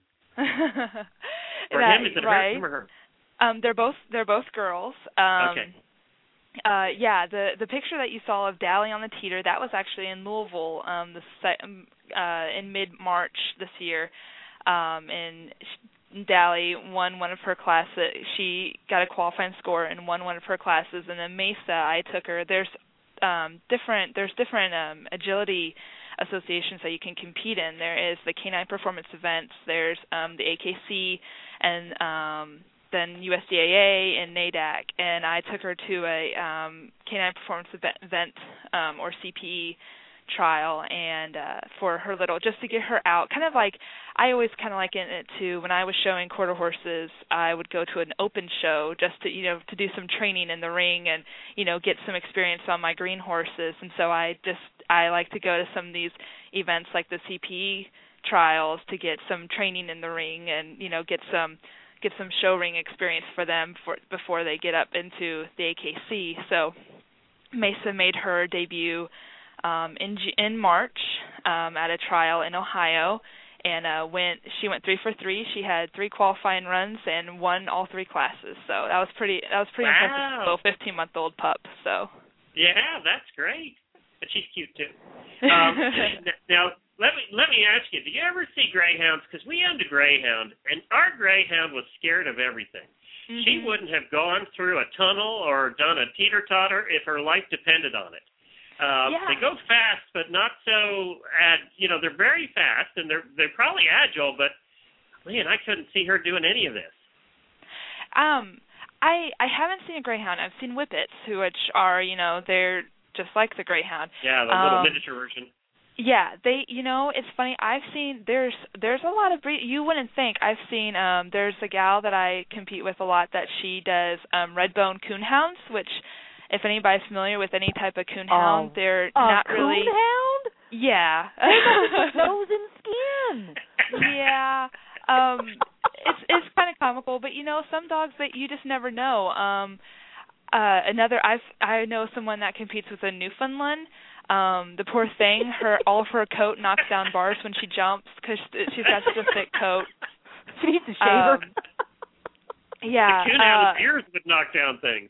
For that, him, is it right. him or her? Um, they're both they're both girls. Um, okay. Uh, yeah, the the picture that you saw of Dally on the teeter, that was actually in Louisville, um, the um, uh, in mid March this year, um, and Dally won one of her classes. She got a qualifying score and won one of her classes. And then Mesa, I took her. There's um, different there's different um, agility associations that you can compete in. There is the Canine Performance Events. There's um, the A K C and um, then U S D A A and NADAC, and I took her to a um, Canine Performance Event, um, or C P E trial, and uh, for her little, just to get her out, kind of like, I always kind of liken it to when I was showing quarter horses, I would go to an open show just to, you know, to do some training in the ring and, you know, get some experience on my green horses, and so I just, I like to go to some of these events like the C P E trials to get some training in the ring and, you know, get some get some show ring experience for them for before they get up into the A K C. So Mesa made her debut um, in in March um, at a trial in Ohio, and uh, went. She went three for three. She had three qualifying runs and won all three classes. So that was pretty. That was pretty wow. impressive. Little fifteen-month-old pup. So. Yeah, that's great. But she's cute too. Um, now. Let me let me ask you, do you ever see greyhounds? Because we owned a greyhound, and our greyhound was scared of everything. Mm-hmm. She wouldn't have gone through a tunnel or done a teeter-totter if her life depended on it. Uh, yeah. They go fast, but not so, ad, you know, they're very fast, and they're they're probably agile, but, man, I couldn't see her doing any of this. Um, I I haven't seen a greyhound. I've seen whippets, who which are, you know, they're just like the greyhound. Yeah, the little um, miniature version. Yeah, they. You know, it's funny. I've seen there's there's a lot of breed. You wouldn't think. I've seen um there's a gal that I compete with a lot that she does um redbone coonhounds, which, if anybody's familiar with any type of coonhound, oh, they're a not really. Coonhound? Yeah. Nose and skin. Yeah. Um, it's it's kind of comical, but you know, some dogs that you just never know. Um, uh, another I've I know someone that competes with a Newfoundland. Um, the poor thing, her all of her coat knocks down bars when she jumps because she's got such a thick coat. She needs to shave her. Um, yeah. The coonhound's uh, ears would knock down things.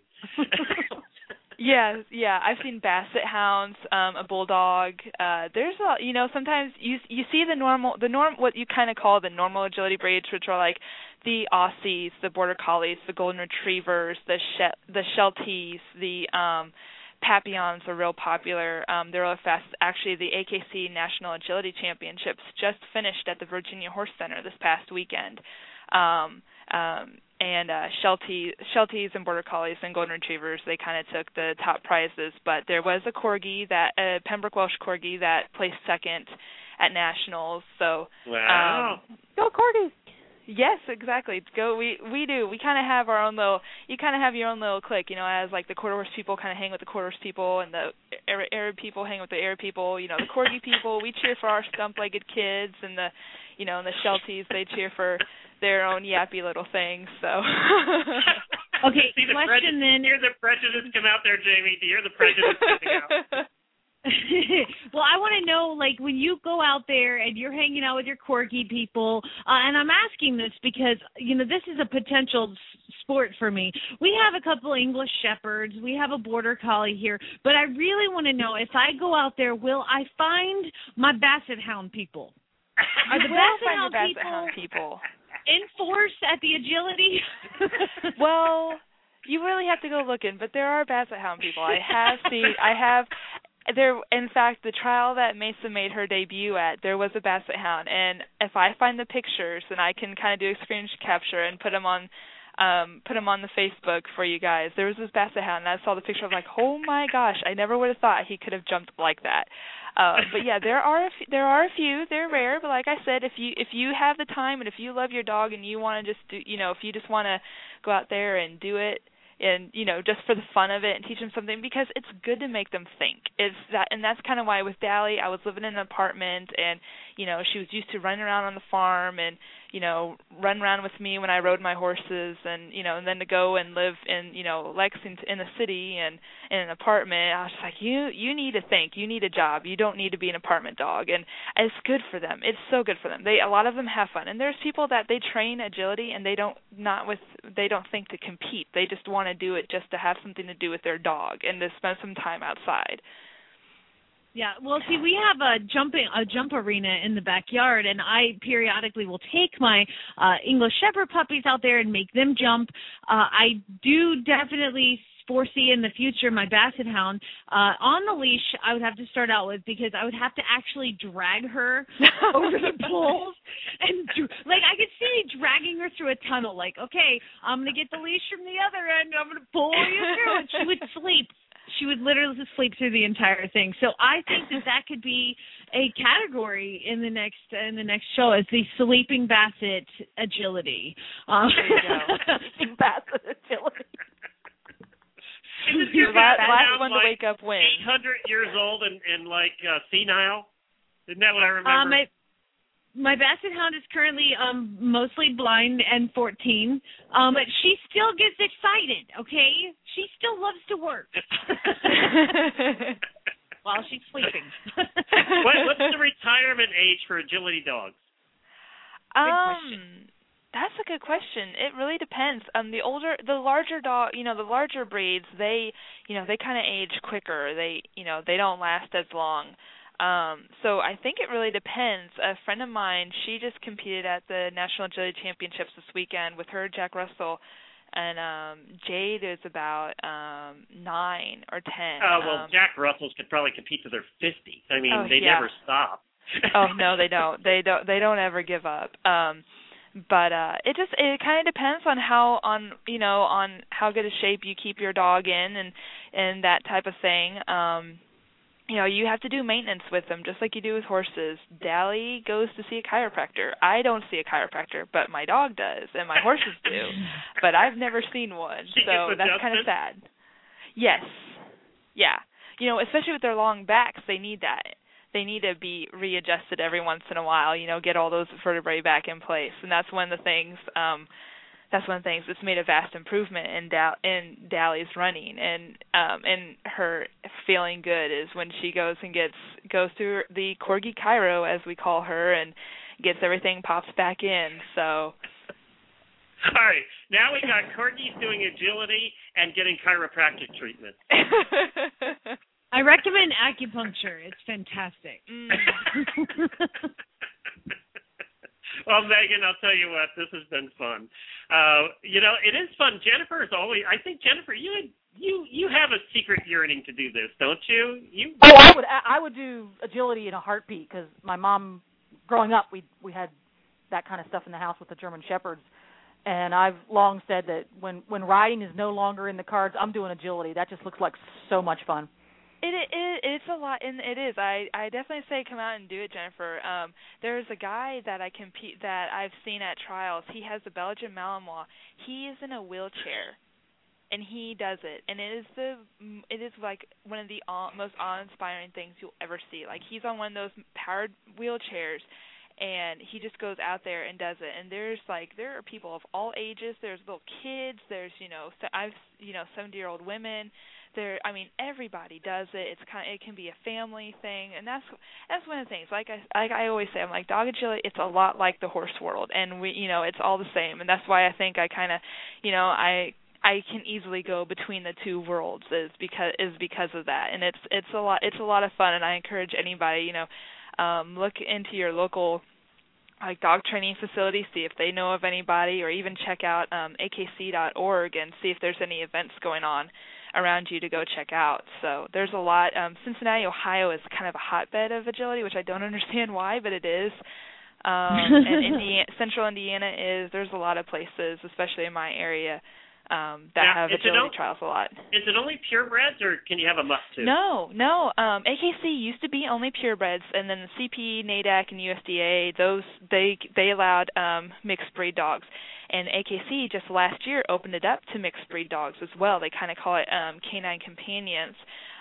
Yeah, yeah. I've seen basset hounds, um, a bulldog. Uh, there's a, you know, sometimes you you see the normal, the norm, what you kind of call the normal agility breeds, which are like the Aussies, the Border Collies, the Golden Retrievers, the she- the Shelties, the um, Papillons are real popular. Um, they're real fast. Actually, the A K C National Agility Championships just finished at the Virginia Horse Center this past weekend. Um, um, and uh, Sheltie, Shelties and Border Collies and Golden Retrievers, they kind of took the top prizes. But there was a Corgi, that a Pembroke Welsh Corgi, that placed second at Nationals. So wow, um, go Corgis! Yes, exactly. Go. We we do. We kind of have our own little. You kind of have your own little clique, you know, as like the quarter horse people kind of hang with the quarter horse people, and the Arab, Arab people hang with the Arab people. You know, the Corgi people, we cheer for our stump-legged kids, and the, you know, and the Shelties, they cheer for their own yappy little things. So. Okay. See the question prejudice, then. Do you hear the prejudice come out there, Jamie? Do you hear the prejudice coming out? Well, I want to know, like, when you go out there and you're hanging out with your Corgi people, uh, and I'm asking this because, you know, this is a potential s- sport for me. We have a couple English Shepherds. We have a Border Collie here. But I really want to know, if I go out there, will I find my Basset Hound people? Are the You will Basset find Hound the Basset people Hound people in force at the agility? Well, you really have to go looking, but there are Basset Hound people. I have seen, I have, there, in fact, the trial that Mesa made her debut at, there was a Basset Hound, and if I find the pictures, then I can kind of do a screen capture and put them on, um, put them on the Facebook for you guys. There was this Basset Hound, and I saw the picture, I was like, oh my gosh, I never would have thought he could have jumped like that. Uh, but yeah, there are a f- there are a few. They're rare, but like I said, if you if you have the time and if you love your dog and you want to just do, you know, if you just want to go out there and do it, and you know, just for the fun of it and teach them something, because it's good to make them think. It's that, and that's kind of why with Dally, I was living in an apartment, and you know, she was used to running around on the farm, and you know, run around with me when I rode my horses, and you know, and then to go and live in, you know, Lexington in the city and in an apartment. I was just like, you you need to think, you need a job. You don't need to be an apartment dog, and it's good for them. It's so good for them. They a lot of them have fun, and there's people that they train agility and they don't not with they don't think to compete. They just want to do it just to have something to do with their dog and to spend some time outside. Yeah, well, see, we have a jumping a jump arena in the backyard, and I periodically will take my uh, English Shepherd puppies out there and make them jump. Uh, I do definitely foresee in the future my Basset Hound uh, on the leash. I would have to start out with, because I would have to actually drag her over the poles, and like I could see dragging her through a tunnel. Like, okay, I'm gonna get the leash from the other end. I'm gonna pull you through, and she would sleep. She would literally just sleep through the entire thing. So I think that that could be a category in the next in the next show, as the sleeping Basset agility. Um, sleeping Basset agility. The last, last one to like wake up wins. eight hundred years old and, and like uh, senile. Isn't that what I remember? Um, my, my Basset Hound is currently um, mostly blind and fourteen, um, but she still gets excited, okay? She still loves to work while she's sleeping. what, what's the retirement age for agility dogs? Um, that's a good question. It really depends. Um, the older, the larger dog, you know, the larger breeds, they, you know, they kind of age quicker. They, you know, they don't last as long. Um, so I think it really depends. A friend of mine, she just competed at the National Agility Championships this weekend with her Jack Russell, and um, Jade is about um, nine or ten. Oh well, um, Jack Russells could probably compete to their fifty. I mean, oh, they yeah. never stop. Oh no, they don't. They don't. They don't ever give up. Um, but uh, it just it kind of depends on how on you know on how good a shape you keep your dog in, and and that type of thing. Um, You know, you have to do maintenance with them, just like you do with horses. Dally goes to see a chiropractor. I don't see a chiropractor, but my dog does, and my horses do. But I've never seen one, She so gets that's kind of adjusted? sad. Yes. Yeah. You know, especially with their long backs, they need that. They need to be readjusted every once in a while, you know, get all those vertebrae back in place. And that's one of the things um that's one of the things that's made a vast improvement in Dal- in Dally's running, and um, and her feeling good is when she goes and gets goes through the Corgi Chiro, as we call her, and gets everything pops back in. So. All right, now we got Corgis doing agility and getting chiropractic treatment. I recommend acupuncture. It's fantastic. Mm. Well, Megan, I'll tell you what, this has been fun. Uh, you know, it is fun. Jennifer is always, I think, Jennifer, you had, you you have a secret yearning to do this, don't you? You. Oh, I would I would do agility in a heartbeat, because my mom, growing up, we we had that kind of stuff in the house with the German Shepherds, and I've long said that when when riding is no longer in the cards, I'm doing agility. That just looks like so much fun. It, it it's a lot, and it is. I, I definitely say come out and do it, Jennifer. Um, there's a guy that I compete that I've seen at trials. He has the Belgian Malinois. He is in a wheelchair, and he does it, and it is the it is like one of the awe, most awe-inspiring things you'll ever see. Like, he's on one of those powered wheelchairs, and he just goes out there and does it. And there's like there are people of all ages. There's little kids. There's you know I've you know seventy-year-old women. There, I mean, everybody does it. It's kind of, it can be a family thing, and that's that's one of the things. Like I like I always say, I'm like, dog agility. It's a lot like the horse world, and we, you know, it's all the same. And that's why I think I kind of, you know, I I can easily go between the two worlds is because is because of that. And it's it's a lot it's a lot of fun, and I encourage anybody, you know, um, look into your local like dog training facility, see if they know of anybody, or even check out um, A K C dot org and see if there's any events going on around you to go check out. So there's a lot. Um, Cincinnati, Ohio is kind of a hotbed of agility, which I don't understand why, but it is. Um, and Indiana, Central Indiana is, there's a lot of places, especially in my area, um, that now, have agility only, trials a lot. Is it only purebreds, or can you have a mutt too? No, no. Um, A K C used to be only purebreds, and then the C P, NADAC, and U S D A, those they they allowed um, mixed breed dogs. And A K C just last year opened it up to mixed breed dogs as well. They kind of call it um, canine companions.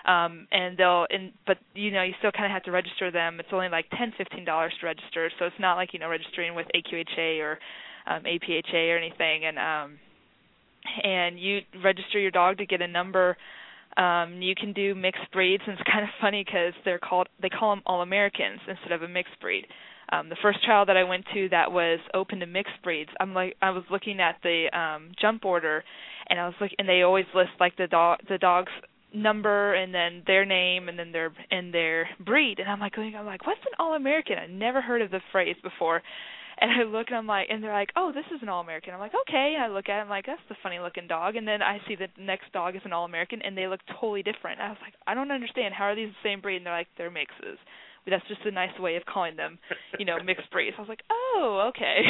Um, and they'll, and but you know, you still kind of have to register them. It's only like ten, fifteen dollars to register, so it's not like you know registering with A Q H A or um, A P H A or anything. And um, and you register your dog to get a number. Um, you can do mixed breeds, and it's kind of funny because they're called they call them All-Americans instead of a mixed breed. Um, the first trial that I went to that was open to mixed breeds, I'm like I was looking at the um, jump order, and I was looking, and they always list like the dog the dog's number and then their name and then their and their breed, and I'm like going I'm like what's an All-American? I never heard of the phrase before. And I look and I'm like, and they're like, oh, this is an All-American. I'm like, okay. And I look at it, I'm like, that's the funny looking dog. And then I see that the next dog is an All-American, and they look totally different. I was like, I don't understand. How are these the same breed? And they're like, they're mixes. But that's just a nice way of calling them, you know, mixed breeds. I was like, oh, okay.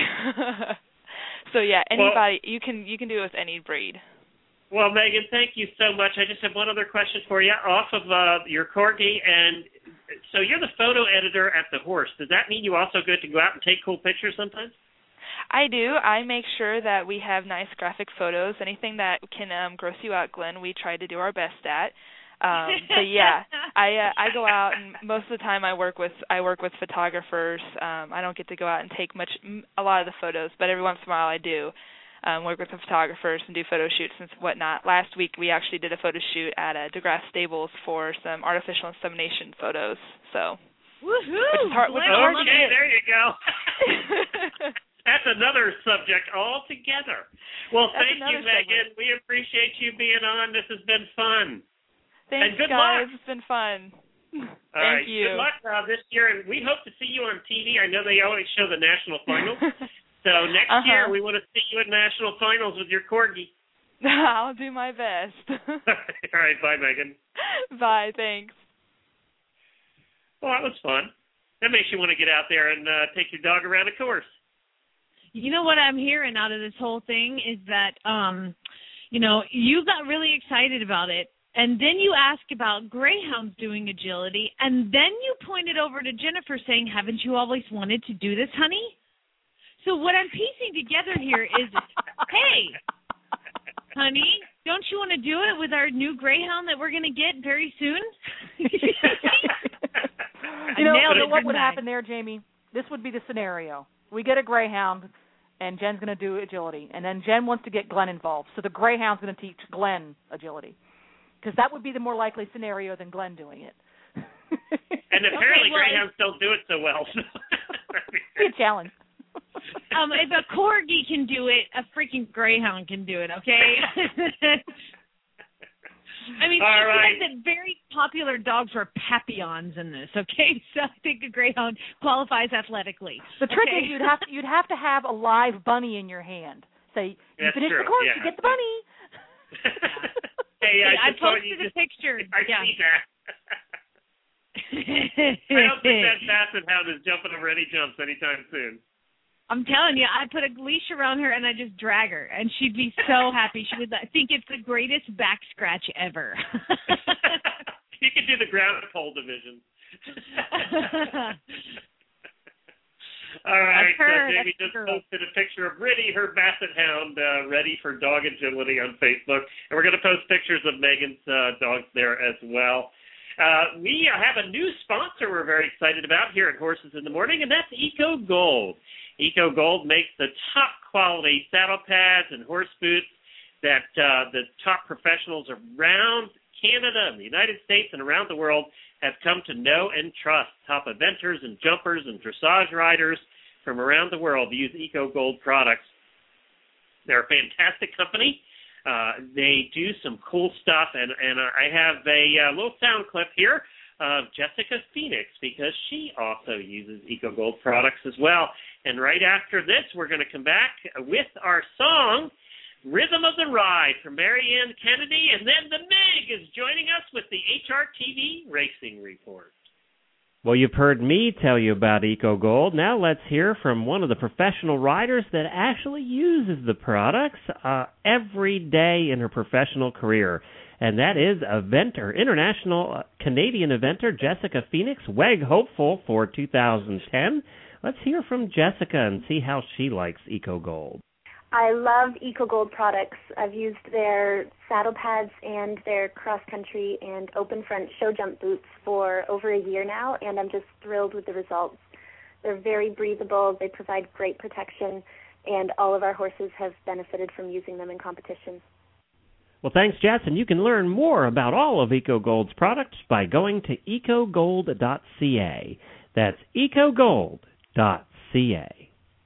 So yeah, anybody well, you can you can do it with any breed. Well, Megan, thank you so much. I just have one other question for you off of uh, your corgi, and so you're the photo editor at the horse. Does that mean you also get to go out and take cool pictures sometimes? I do. I make sure that we have nice graphic photos. Anything that can um, gross you out, Glenn, we try to do our best at. Um, but yeah, I uh, I go out, and most of the time I work with I work with photographers. Um, I don't get to go out and take much a lot of the photos, but every once in a while I do. Um, work with the photographers and do photo shoots and whatnot. Last week we actually did a photo shoot at uh, DeGrasse Stables for some artificial insemination photos. So, woohoo! Which is hard, which is hard to okay, get. there you go. That's another subject altogether. Well, That's thank you, Megan. Subject. We appreciate you being on. This has been fun. Thanks, and good guys. luck. It's been fun. All Thank right. you. Good luck uh, this year, and we hope to see you on T V. I know they always show the national finals. So next uh-huh. year we want to see you at national finals with your corgi. I'll do my best. All right, bye, Megan. Bye, thanks. Well, that was fun. That makes you want to get out there and uh, take your dog around a course. You know what I'm hearing out of this whole thing is that, um, you know, you got really excited about it, and then you asked about greyhounds doing agility, and then you pointed over to Jennifer saying, haven't you always wanted to do this, honey? So what I'm piecing together here is, hey, honey, don't you want to do it with our new greyhound that we're going to get very soon? You know, you know what would happen there, Jamie? This would be the scenario. We get a greyhound, and Jen's going to do agility, and then Jen wants to get Glenn involved. So the greyhound's going to teach Glenn agility, because that would be the more likely scenario than Glenn doing it. And apparently okay, well, greyhounds don't do it so well. Be a challenge. Um, if a corgi can do it, a freaking greyhound can do it, okay? I mean, All she right. said that very popular dogs were Papillons in this, okay? So I think a greyhound qualifies athletically. The trick okay? is you'd have to, you'd have to have a live bunny in your hand. Say, you That's finish true, the course, yeah. you get the bunny. Hey, I, I just told posted you a picture. I yeah. see that. I don't think that Basset Hound is jumping over any jumps anytime soon. I'm telling you, I put a leash around her and I just drag her, and she'd be so happy. She would think it's the greatest back scratch ever. You could do the ground pole division. All right, That's her, so Jamie that's just her. posted a picture of Riddy, her Basset Hound, uh, ready for dog agility on Facebook, and we're going to post pictures of Megan's uh, dogs there as well. Uh, we have a new sponsor we're very excited about here at Horses in the Morning, and that's Eco Gold. Eco Gold makes the top quality saddle pads and horse boots that uh, the top professionals around Canada and the United States and around the world have come to know and trust. Top eventers and jumpers and dressage riders from around the world use Eco Gold products. They're a fantastic company. Uh, they do some cool stuff, and, and I have a uh, little sound clip here of Jessica Phoenix, because she also uses Eco Gold products as well. And right after this, we're going to come back with our song, Rhythm of the Ride, from Marianne Kennedy, and then the Meg is joining us with the H R T V Racing Report. Well, you've heard me tell you about Eco Gold. Now let's hear from one of the professional riders that actually uses the products uh, every day in her professional career. And that is eventer, international uh, Canadian eventer Jessica Phoenix, W E G hopeful for two thousand ten. Let's hear from Jessica and see how she likes Eco Gold. I love EcoGold products. I've used their saddle pads and their cross-country and open-front show jump boots for over a year now, and I'm just thrilled with the results. They're very breathable, they provide great protection, and all of our horses have benefited from using them in competition. Well, thanks, Jess, and you can learn more about all of EcoGold's products by going to eco gold dot c a. That's eco gold dot c a.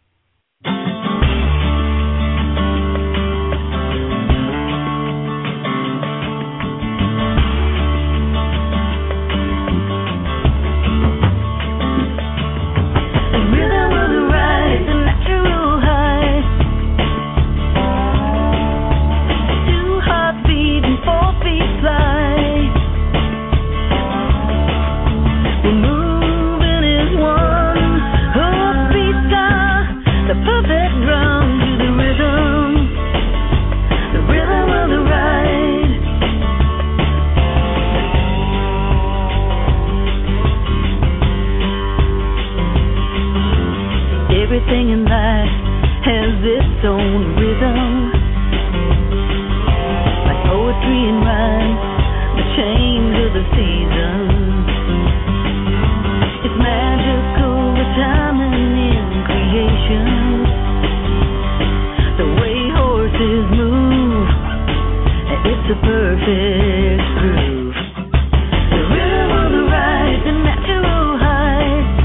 Everything in life has its own rhythm, like poetry and rhyme, the change of the seasons. It's magical, the timing in creation, the way horses move, it's a perfect groove. The rhythm of the ride, the natural high.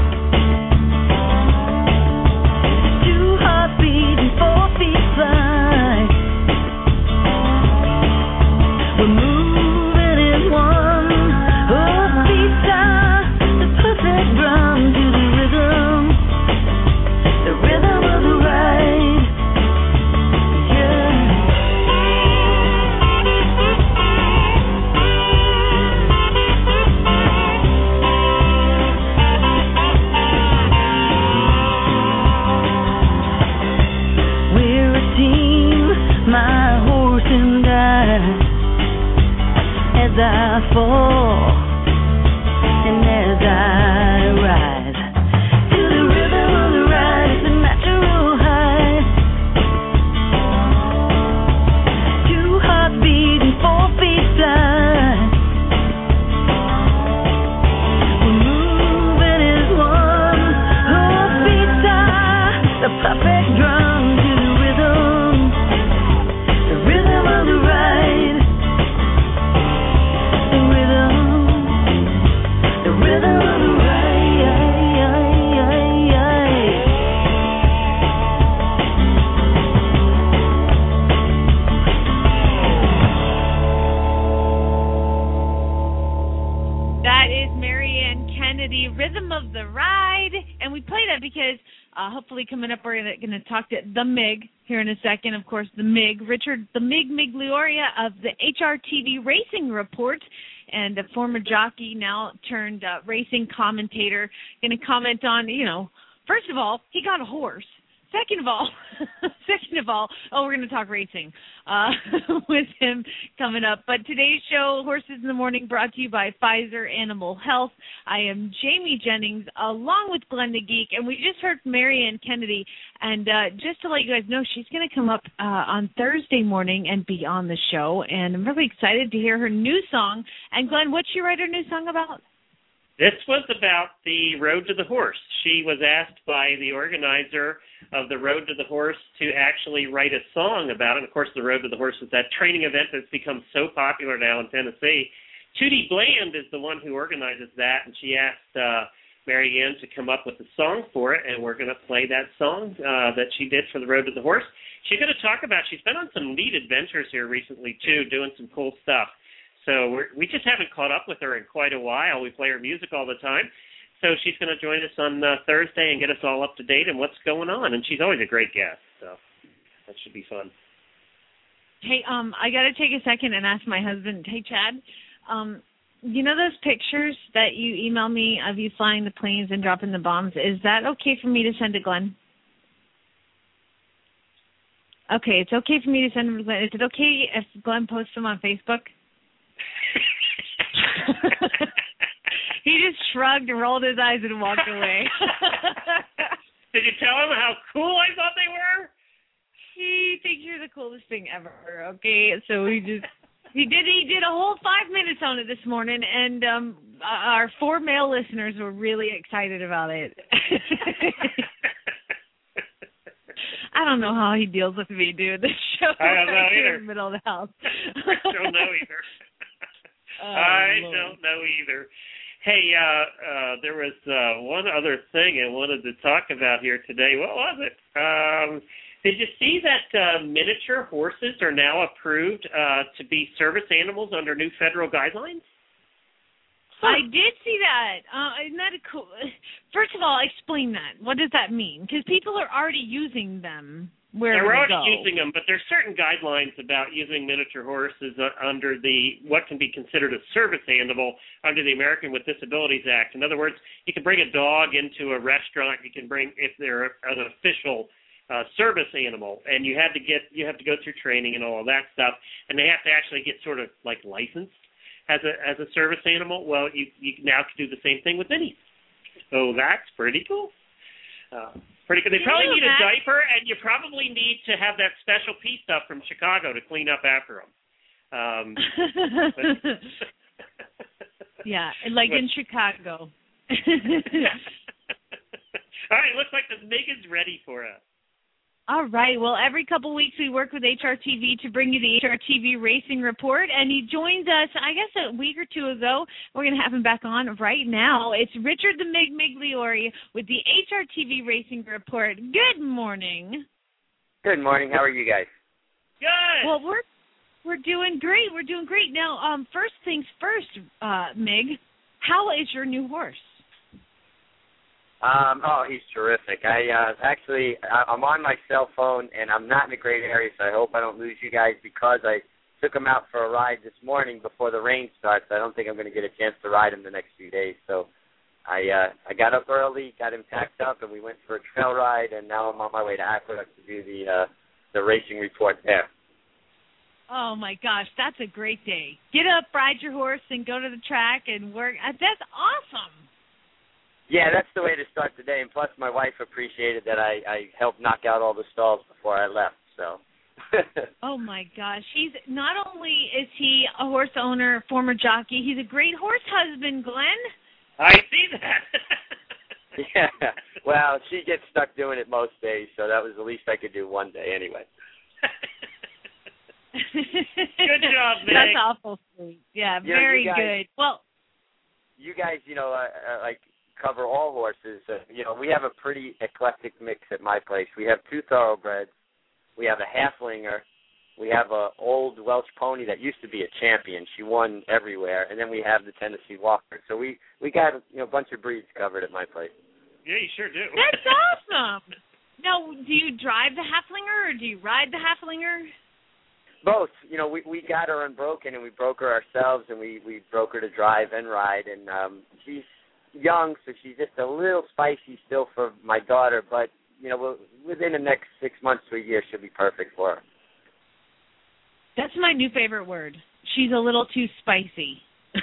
As I fall and as I rise to the rhythm of the ride, it's a natural high. Two heartbeats and four feet side. We're moving as one, heartbeat side. The perfect drum to the rhythm, the rhythm of the ride. Rhythm of the Ride, and we play that because uh, hopefully coming up we're going to talk to the Mig here in a second. Of course, the Mig, Richard the Mig Miglioria of the H R T V Racing Report, and a former jockey now turned uh, racing commentator. Going to comment on, you know, first of all, he got a horse. Second of all, second of all, oh, we're going to talk racing uh, with him coming up. But today's show, Horses in the Morning, brought to you by Pfizer Animal Health. I am Jamie Jennings, along with Glenn the Geek, and we just heard Marianne Kennedy. And uh, just to let you guys know, she's going to come up uh, on Thursday morning and be on the show. And I'm really excited to hear her new song. And Glenn, what'd she write her new song about? This was about the Road to the Horse. She was asked by the organizer of the Road to the Horse to actually write a song about it. And of course, the Road to the Horse is that training event that's become so popular now in Tennessee. Tootie Bland is the one who organizes that, and she asked uh, Marianne to come up with a song for it, and we're going to play that song uh, that she did for the Road to the Horse. She's going to talk about, she's been on some neat adventures here recently, too, doing some cool stuff. So we're, we just haven't caught up with her in quite a while. We play her music all the time. So she's going to join us on uh, Thursday and get us all up to date on what's going on. And she's always a great guest, so that should be fun. Hey, um, I got to take a second and ask my husband, hey, Chad, um, you know those pictures that you email me of you flying the planes and dropping the bombs? Is that okay for me to send to Glenn? Okay, it's okay for me to send them to Glenn. Is it okay if Glenn posts them on Facebook? He just shrugged and rolled his eyes and walked away. Did you tell him how cool I thought they were? he thinks you're the coolest thing ever. Okay, so he just he did he did a whole five minutes on it this morning, and um, our four male listeners were really excited about it. I don't know how he deals with me doing this show. I don't know right either. In the middle of the house. I don't know either. Oh, I Lord. don't know either. Hey, uh, uh, there was uh, one other thing I wanted to talk about here today. What was it? Um, did you see that uh, miniature horses are now approved uh, to be service animals under new federal guidelines? I did see that. Uh, isn't that a cool? First of all, explain that. What does that mean? Because people are already using them wherever They're they already go. using them, but there's certain guidelines about using miniature horses uh, under the what can be considered a service animal under the American with Disabilities Act. In other words, you can bring a dog into a restaurant. You can bring if they're an official uh, service animal, and you have to get you have to go through training and all of that stuff, and they have to actually get sort of like licensed as a as a service animal. Well, you you now can do the same thing with minis. So that's pretty cool. Uh, pretty good. They probably need a diaper, and you probably need to have that special pee stuff from Chicago to clean up after them. Um, yeah, like but, in Chicago. All right, looks like the Mig is ready for us. All right. Well, every couple of weeks we work with H R T V to bring you the H R T V Racing Report, and he joins us, I guess, a week or two ago. We're going to have him back on right now. It's Richard the Mig Migliore with the H R T V Racing Report. Good morning. Good morning. How are you guys? Good. Well, we're we're doing great. We're doing great. Now, um, first things first, uh, Mig, how is your new horse? Um, oh, he's terrific. I uh, actually, I, I'm on my cell phone, and I'm not in a great area, so I hope I don't lose you guys because I took him out for a ride this morning before the rain starts. I don't think I'm going to get a chance to ride him the next few days. So I uh, I got up early, got him packed up, and we went for a trail ride, and now I'm on my way to Aqueduct to do the uh, the racing report there. Oh, my gosh, that's a great day. Get up, ride your horse, and go to the track and work. Uh, that's awesome. Yeah, that's the way to start the day, and plus my wife appreciated that I, I helped knock out all the stalls before I left, so. Oh, my gosh. He's not only is he a horse owner, former jockey, he's a great horse husband, Glenn. I see that. Yeah, well, she gets stuck doing it most days, so that was the least I could do one day anyway. Good job, Meg. That's awful sweet. Yeah, You know, very you guys- good. Well, You guys, you know, uh, uh, like, cover all horses. Uh, you know, we have a pretty eclectic mix at my place. We have two thoroughbreds. We have a halflinger. We have a old Welsh pony that used to be a champion. She won everywhere. And then we have the Tennessee Walker. So we, we got, you know, a bunch of breeds covered at my place. Yeah, you sure do. that's awesome. Now, do you drive the halflinger or do you ride the halflinger? Both. You know, we, we got her unbroken, and we broke her ourselves, and we, we broke her to drive and ride. And um, she's young, so she's just a little spicy still for my daughter, but, you know, we'll, within the next six months to a year, she'll be perfect for her. That's my new favorite word. She's a little too spicy.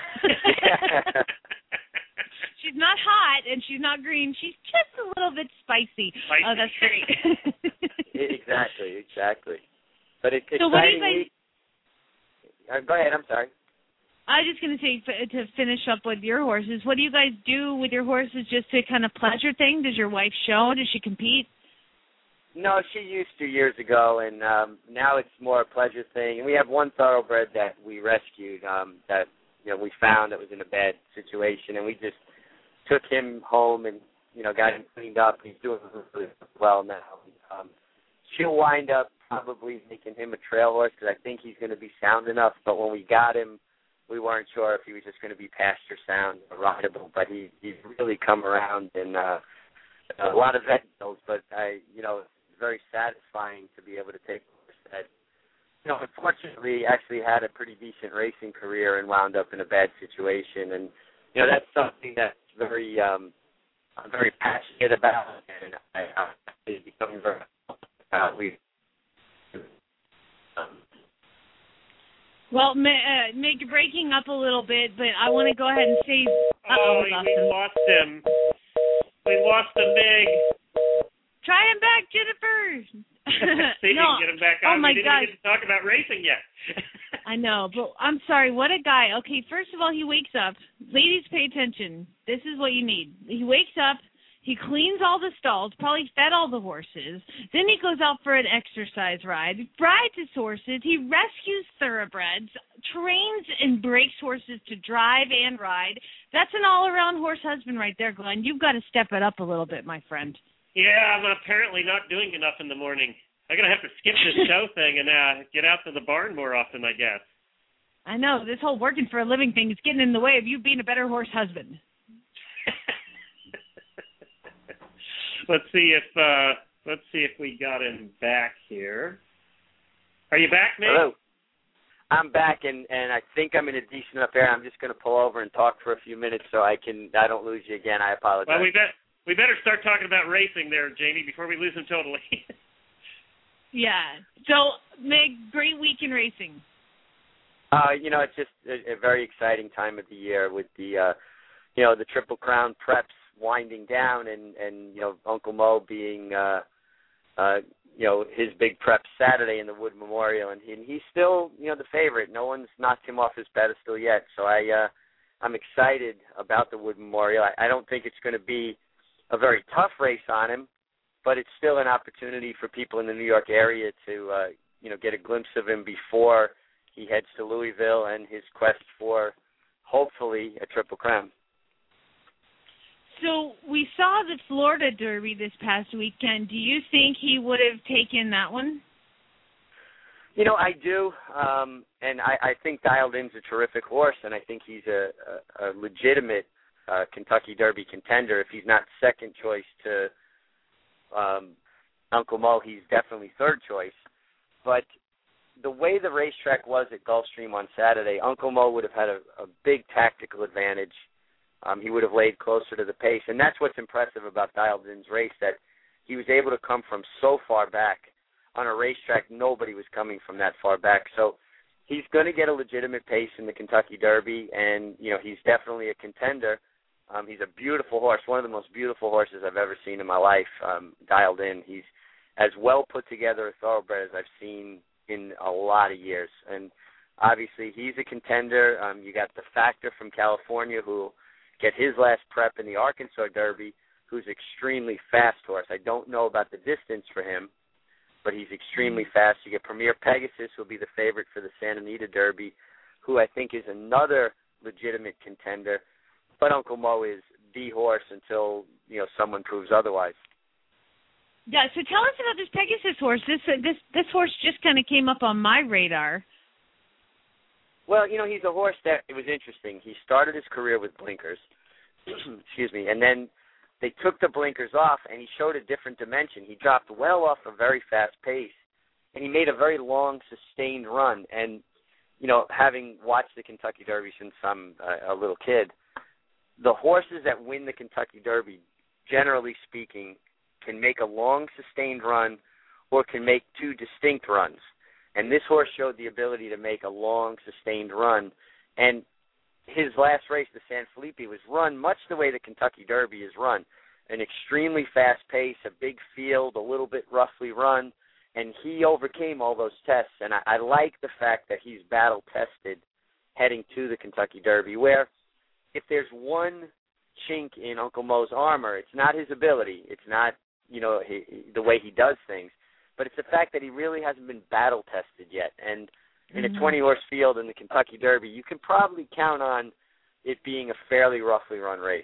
She's not hot, and she's not green. She's just a little bit spicy. Spicy. Oh, that's great. Exactly, exactly. But it's So what do you exciting. guys- Uh, go ahead, I'm sorry. I was just going to say, f- to finish up with your horses, what do you guys do with your horses just to kind of pleasure thing? Does your wife show? Does she compete? No, she used to years ago, and um, now it's more a pleasure thing. And we have one thoroughbred that we rescued um, that you know we found that was in a bad situation, and we just took him home and you know got him cleaned up. He's doing really well now. Um, she'll wind up probably making him a trail horse because I think he's going to be sound enough. But when we got him, we weren't sure if he was just going to be pasture sound or rideable, but he he's really come around and uh, a lot of vet bills. But I, you know, it's very satisfying to be able to take a horse that, you know, unfortunately actually had a pretty decent racing career and wound up in a bad situation. And you know, that's something that's very um, I'm very passionate about, and I, I it's becoming very uh, we. Um, Well, uh, Meg, you're breaking up a little bit, but I want to go ahead and say... Oh, we lost him. We lost the Mig. Try him back, Jennifer. sure. See, you no. can get him back Oh on. my we didn't gosh. even get to talk about racing yet. I know, but I'm sorry. What a guy. Okay, first of all, he wakes up. Ladies, pay attention. This is what you need. He wakes up. He cleans all the stalls, probably fed all the horses. Then he goes out for an exercise ride, rides his horses. He rescues thoroughbreds, trains and breaks horses to drive and ride. That's an all-around horse husband right there, Glenn. You've got to step it up a little bit, my friend. Yeah, I'm apparently not doing enough in the morning. I'm going to have to skip this show thing and uh, get out to the barn more often, I guess. I know. This whole working for a living thing is getting in the way of you being a better horse husband. Let's see if uh, let's see if we got him back here. Are you back, Nick? Hello. I'm back, and, and I think I'm in a decent enough area. I'm just going to pull over and talk for a few minutes so I can I don't lose you again. I apologize. Well, we bet we better start talking about racing there, Jamie, before we lose him totally. Yeah. So, Meg, great week in racing. Uh, you know, it's just a, a very exciting time of the year with the, uh, you know, the Triple Crown preps winding down, and, and you know, Uncle Mo being, uh, uh, you know, his big prep Saturday in the Wood Memorial, and, he, and he's still, you know, the favorite. No one's knocked him off his pedestal yet, so I, uh, I'm excited about the Wood Memorial. I, I don't think it's going to be a very tough race on him, but it's still an opportunity for people in the New York area to, uh, you know, get a glimpse of him before he heads to Louisville and his quest for, hopefully, a Triple Crown. So we saw the Florida Derby this past weekend. Do you think he would have taken that one? You know, I do, um, and I, I think Dialed In's a terrific horse, and I think he's a, a, a legitimate uh, Kentucky Derby contender. If he's not second choice to um, Uncle Mo, he's definitely third choice. But the way the racetrack was at Gulfstream on Saturday, Uncle Mo would have had a, a big tactical advantage. Um, he would have laid closer to the pace, and that's what's impressive about Dialed In's race, that he was able to come from so far back. On a racetrack, nobody was coming from that far back. So he's going to get a legitimate pace in the Kentucky Derby, and, you know, he's definitely a contender. Um, he's a beautiful horse, one of the most beautiful horses I've ever seen in my life, um, Dialed In. He's as well put together a thoroughbred as I've seen in a lot of years. And obviously he's a contender. Um, you got the Factor from California, who will get his last prep in the Arkansas Derby, who's extremely fast horse. I don't know about the distance for him, but he's extremely fast. You get Premier Pegasus, who will be the favorite for the Santa Anita Derby, who I think is another legitimate contender. But Uncle Mo is the horse until, you know, someone proves otherwise. Yeah, so tell us about this Pegasus horse. This uh, this this horse just kind of came up on my radar. Well, you know, he's a horse that, it was interesting. He started his career with blinkers, excuse me, and then they took the blinkers off, and he showed a different dimension. He dropped well off a very fast pace, and he made a very long, sustained run. And, you know, having watched the Kentucky Derby since I'm a, a little kid, the horses that win the Kentucky Derby, generally speaking, can make a long, sustained run or can make two distinct runs. And this horse showed the ability to make a long, sustained run. And his last race, the San Felipe, was run much the way the Kentucky Derby is run. An extremely fast pace, a big field, a little bit roughly run, and he overcame all those tests. And I, I like the fact that he's battle-tested heading to the Kentucky Derby, where if there's one chink in Uncle Mo's armor, it's not his ability. It's not, you know, he, the way he does things. But it's the fact that he really hasn't been battle-tested yet. And in a twenty-horse field in the Kentucky Derby, you can probably count on it being a fairly roughly run race.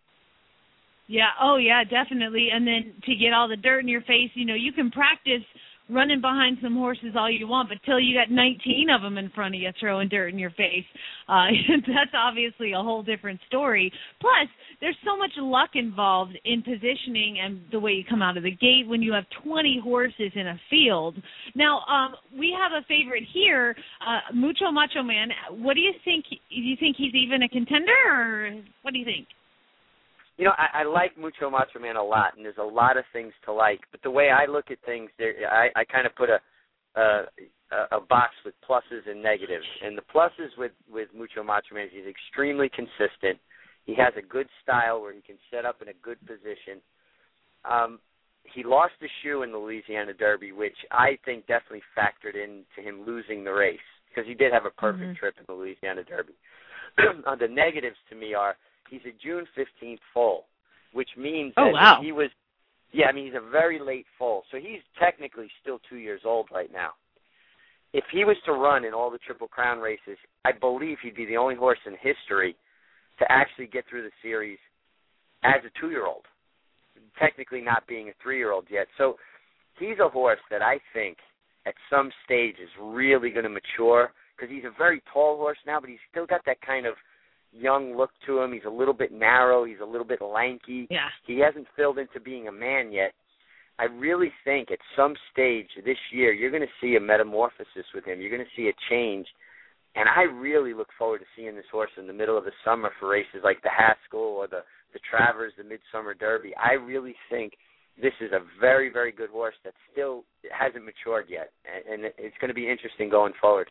Yeah, oh, yeah, definitely. And then to get all the dirt in your face, you know, you can practice running behind some horses all you want, but till you got nineteen of them in front of you throwing dirt in your face, uh, that's obviously a whole different story. Plus, there's so much luck involved in positioning and the way you come out of the gate when you have twenty horses in a field. Now, um, we have a favorite here, uh, Mucho Macho Man. What do you think? Do you think he's even a contender, or what do you think? You know, I, I like Mucho Macho Man a lot, and there's a lot of things to like. But the way I look at things, there, I, I kind of put a, a a box with pluses and negatives. And the pluses with, with Mucho Macho Man is he's extremely consistent. He has a good style where he can set up in a good position. Um, he lost the shoe in the Louisiana Derby, which I think definitely factored into him losing the race, because he did have a perfect mm-hmm. trip in the Louisiana Derby. uh, the negatives to me are he's a June fifteenth foal, which means oh, that wow. he was, yeah, I mean, he's a very late foal, so he's technically still two years old right now. If he was to run in all the Triple Crown races, I believe he'd be the only horse in history to actually get through the series as a two-year-old, technically not being a three-year-old yet. So he's a horse that I think at some stage is really going to mature, because he's a very tall horse now, but he's still got that kind of young look to him. He's a little bit narrow. He's a little bit lanky. Yeah. He hasn't filled into being a man yet. I really think at some stage this year you're going to see a metamorphosis with him. You're going to see a change. And I really look forward to seeing this horse in the middle of the summer for races like the Haskell or the, the Travers, the Midsummer Derby. I really think this is a very, very good horse that still hasn't matured yet. And it's going to be interesting going forward.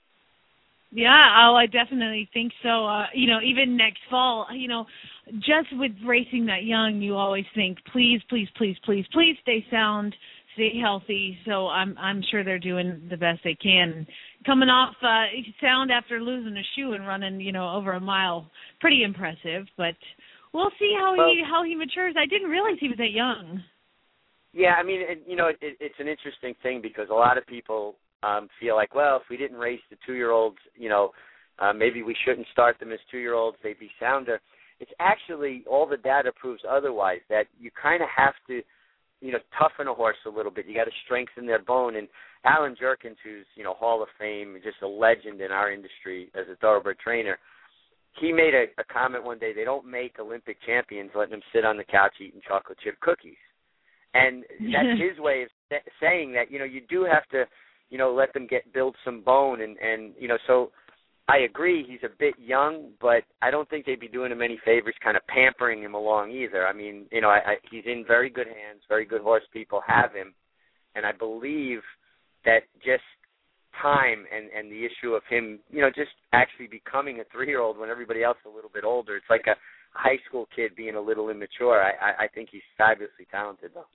Yeah, oh, I definitely think so. Uh, you know, even next fall, you know, just with racing that young, you always think, please, please, please, please, please stay sound, stay healthy. So I'm I'm sure they're doing the best they can. Coming off uh, sound after losing a shoe and running, you know, over a mile, pretty impressive. But we'll see how well, he how he matures. I didn't realize he was that young. Yeah, I mean, it, you know, it, it's an interesting thing because a lot of people Um, feel like, well, if we didn't race the two-year-olds, you know, uh, maybe we shouldn't start them as two-year-olds. They'd be sounder. It's actually, all the data proves otherwise, that you kind of have to, you know, toughen a horse a little bit. You got to strengthen their bone. And Alan Jerkins, who's, you know, Hall of Fame, just a legend in our industry as a thoroughbred trainer, he made a, a comment one day, they don't make Olympic champions letting them sit on the couch eating chocolate chip cookies. And that's his way of saying that, you know, you do have to, you know, let them get build some bone. And, and, you know, so I agree he's a bit young, but I don't think they'd be doing him any favors kind of pampering him along either. I mean, you know, I, I, he's in very good hands, very good horse people have him. And I believe that just time and, and the issue of him, you know, just actually becoming a three-year-old when everybody else is a little bit older. It's like a high school kid being a little immature. I, I, I think he's fabulously talented, though.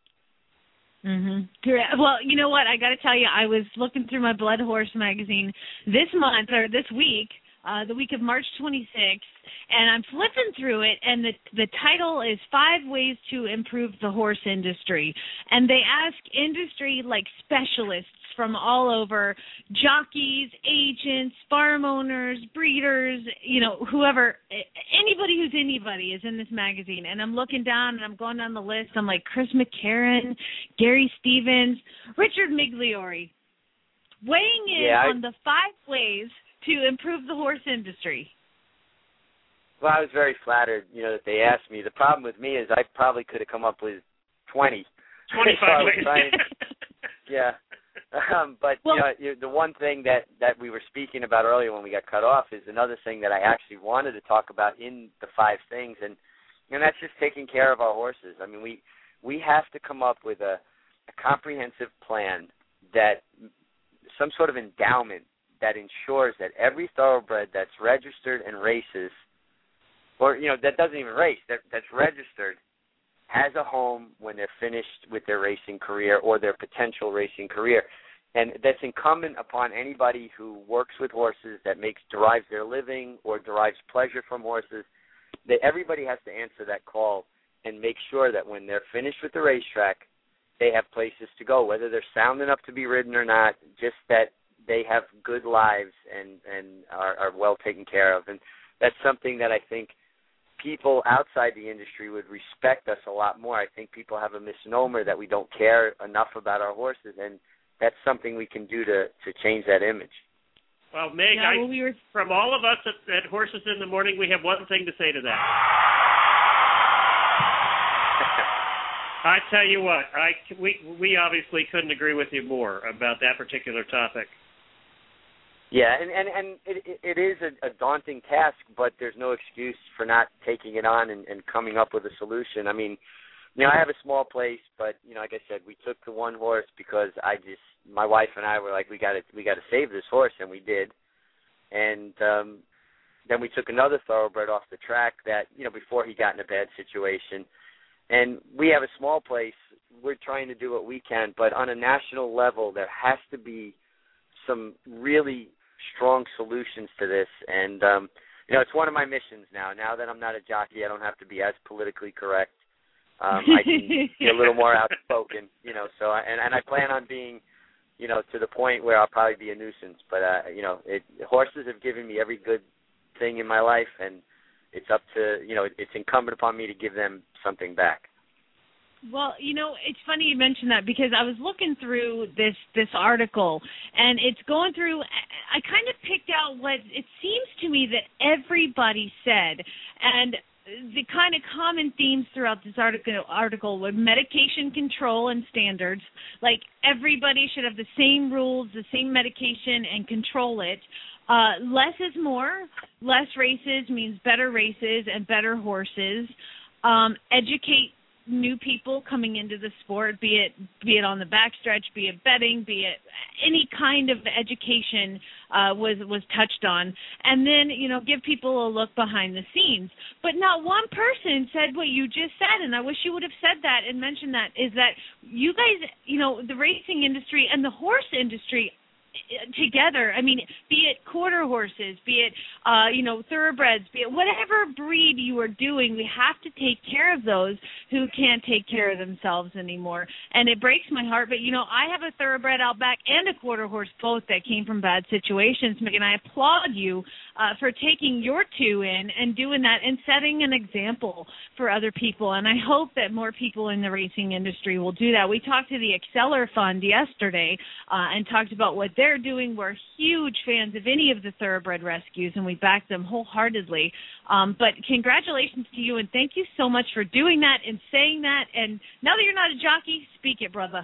Mhm. Well, you know what? I got to tell you, I was looking through my Blood Horse magazine this month or this week, uh, the week of March twenty-sixth, and I'm flipping through it, and the the title is Five Ways to Improve the Horse Industry, and they ask industry like specialists from all over, jockeys, agents, farm owners, breeders, you know, whoever, anybody who's anybody is in this magazine. And I'm looking down and I'm going down the list. I'm like Chris McCarron, Gary Stevens, Richard Migliore, weighing in yeah, I, on the five ways to improve the horse industry. Well, I was very flattered, you know, that they asked me. The problem with me is I probably could have come up with twenty. twenty-five ways. Trying, yeah. Um, but well, you know, the one thing that, that we were speaking about earlier when we got cut off is another thing that I actually wanted to talk about in the five things, and and that's just taking care of our horses. I mean, we we have to come up with a, a comprehensive plan, that some sort of endowment that ensures that every thoroughbred that's registered and races, or you know that doesn't even race, that that's registered, has a home when they're finished with their racing career or their potential racing career. And that's incumbent upon anybody who works with horses, that makes derives their living or derives pleasure from horses, that everybody has to answer that call and make sure that when they're finished with the racetrack, they have places to go, whether they're sound enough to be ridden or not, just that they have good lives and, and are, are well taken care of. And that's something that I think people outside the industry would respect us a lot more. I think people have a misnomer that we don't care enough about our horses, and that's something we can do to, to change that image. Well, Meg, yeah, I, well, we were... from all of us at, at Horses in the Morning, we have one thing to say to that. I tell you what, I, we, we obviously couldn't agree with you more about that particular topic. Yeah, and, and, and it, it is a, a daunting task, but there's no excuse for not taking it on and, and coming up with a solution. I mean, you know, I have a small place, but, you know, like I said, we took the one horse because I just, my wife and I were like, we got to we got to save this horse, and we did. And um, then we took another thoroughbred off the track that, you know, before he got in a bad situation. And we have a small place. We're trying to do what we can, but on a national level, there has to be some really strong solutions to this. And, um, you know, it's one of my missions now. Now that I'm not a jockey, I don't have to be as politically correct. Um, I can be a little more outspoken, you know, so, I, and, and I plan on being, you know, to the point where I'll probably be a nuisance. But, uh, you know, it, horses have given me every good thing in my life, and it's up to, you know, it's incumbent upon me to give them something back. Well, you know, it's funny you mentioned that because I was looking through this this article, and it's going through, I kind of picked out what it seems to me that everybody said, and the kind of common themes throughout this article article were medication control and standards. Like, everybody should have the same rules, the same medication, and control it. Uh, less is more. Less races means better races and better horses. Um, educate new people coming into the sport, be it be it on the backstretch, be it betting, be it any kind of education uh, was was touched on, and then you know give people a look behind the scenes. But not one person said what you just said, and I wish you would have said that and mentioned that. Is that you guys, you know, the racing industry and the horse industry together, I mean, be it quarter horses, be it, uh, you know, thoroughbreds, be it whatever breed you are doing, we have to take care of those who can't take care of themselves anymore. And it breaks my heart, but, you know, I have a thoroughbred out back and a quarter horse both that came from bad situations, and I applaud you uh, for taking your two in and doing that and setting an example for other people. And I hope that more people in the racing industry will do that. We talked to the Exceller Fund yesterday uh, and talked about what they're doing. We're huge fans of any of the thoroughbred rescues, and we back them wholeheartedly. Um, but congratulations to you, and thank you so much for doing that and saying that. And now that you're not a jockey, speak it, brother.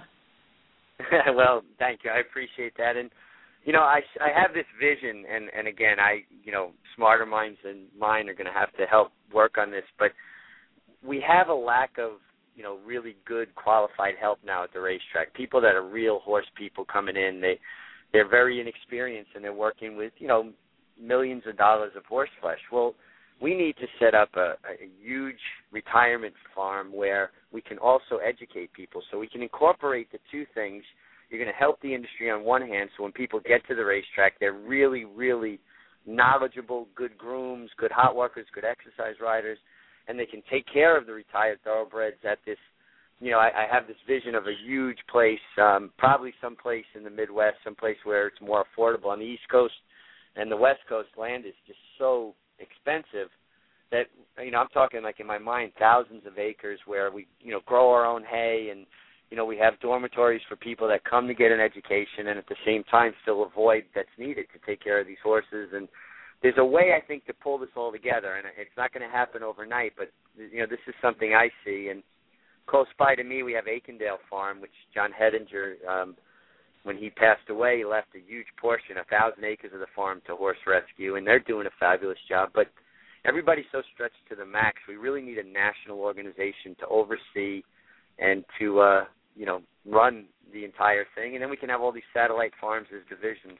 Well, thank you. I appreciate that. And, you know, I, I have this vision, and, and again, I, you know, smarter minds than mine are going to have to help work on this, but we have a lack of, you know, really good qualified help now at the racetrack. People that are real horse people coming in, they, they're very inexperienced, and they're working with, you know, millions of dollars of horse flesh. Well, we need to set up a, a huge retirement farm where we can also educate people, so we can incorporate the two things. You're going to help the industry on one hand, so when people get to the racetrack, they're really, really knowledgeable, good grooms, good hot workers, good exercise riders, and they can take care of the retired thoroughbreds at this, you know, I, I have this vision of a huge place, um, probably someplace in the Midwest, someplace where it's more affordable. On the East Coast and the West Coast, land is just so expensive that, you know, I'm talking like in my mind thousands of acres where we, you know, grow our own hay, and, you know, we have dormitories for people that come to get an education and at the same time fill a void that's needed to take care of these horses. And there's a way, I think, to pull this all together, and it's not going to happen overnight, but, you know, this is something I see. And close by to me, we have Aikendale Farm, which John Hedinger, um, when he passed away, he left a huge portion, a thousand acres of the farm to horse rescue, and they're doing a fabulous job. But everybody's so stretched to the max. We really need a national organization to oversee and to, uh, you know, run the entire thing, and then we can have all these satellite farms as divisions.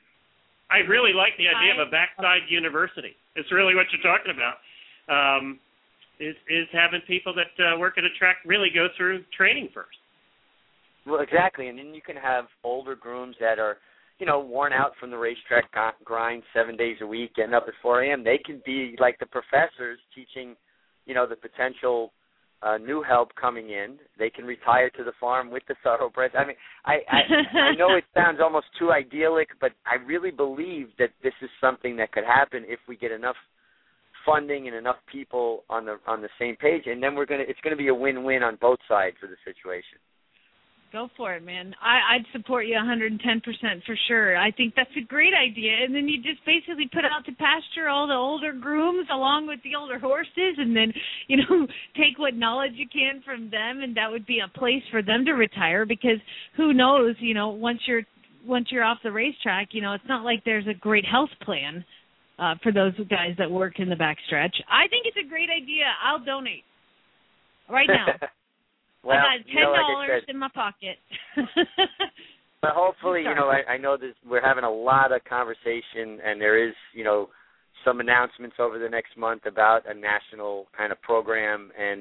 I really like the idea of a backside university. It's really what you're talking about. Um, is is having people that uh, work at a track really go through training first. Well, exactly, and then you can have older grooms that are, you know, worn out from the racetrack grind seven days a week, getting up at four a.m. They can be like the professors teaching, you know, the potential uh, new help coming in. They can retire to the farm with the thoroughbreds. I mean, I, I, I know it sounds almost too idyllic, but I really believe that this is something that could happen if we get enough funding and enough people on the on the same page, and then we're gonna it's gonna be a win-win on both sides of the situation. Go for it, man. I, I'd support you one hundred ten percent for sure. I think that's a great idea. And then you just basically put out to pasture all the older grooms along with the older horses, and then, you know, take what knowledge you can from them, and that would be a place for them to retire, because who knows, you know, once you're once you're off the racetrack, you know, it's not like there's a great health plan uh, for those guys that work in the backstretch. I think it's a great idea. I'll donate right now. Well, I got ten dollars you know, like in my pocket. But hopefully, you know, I, I know this, we're having a lot of conversation, and there is, you know, some announcements over the next month about a national kind of program. And,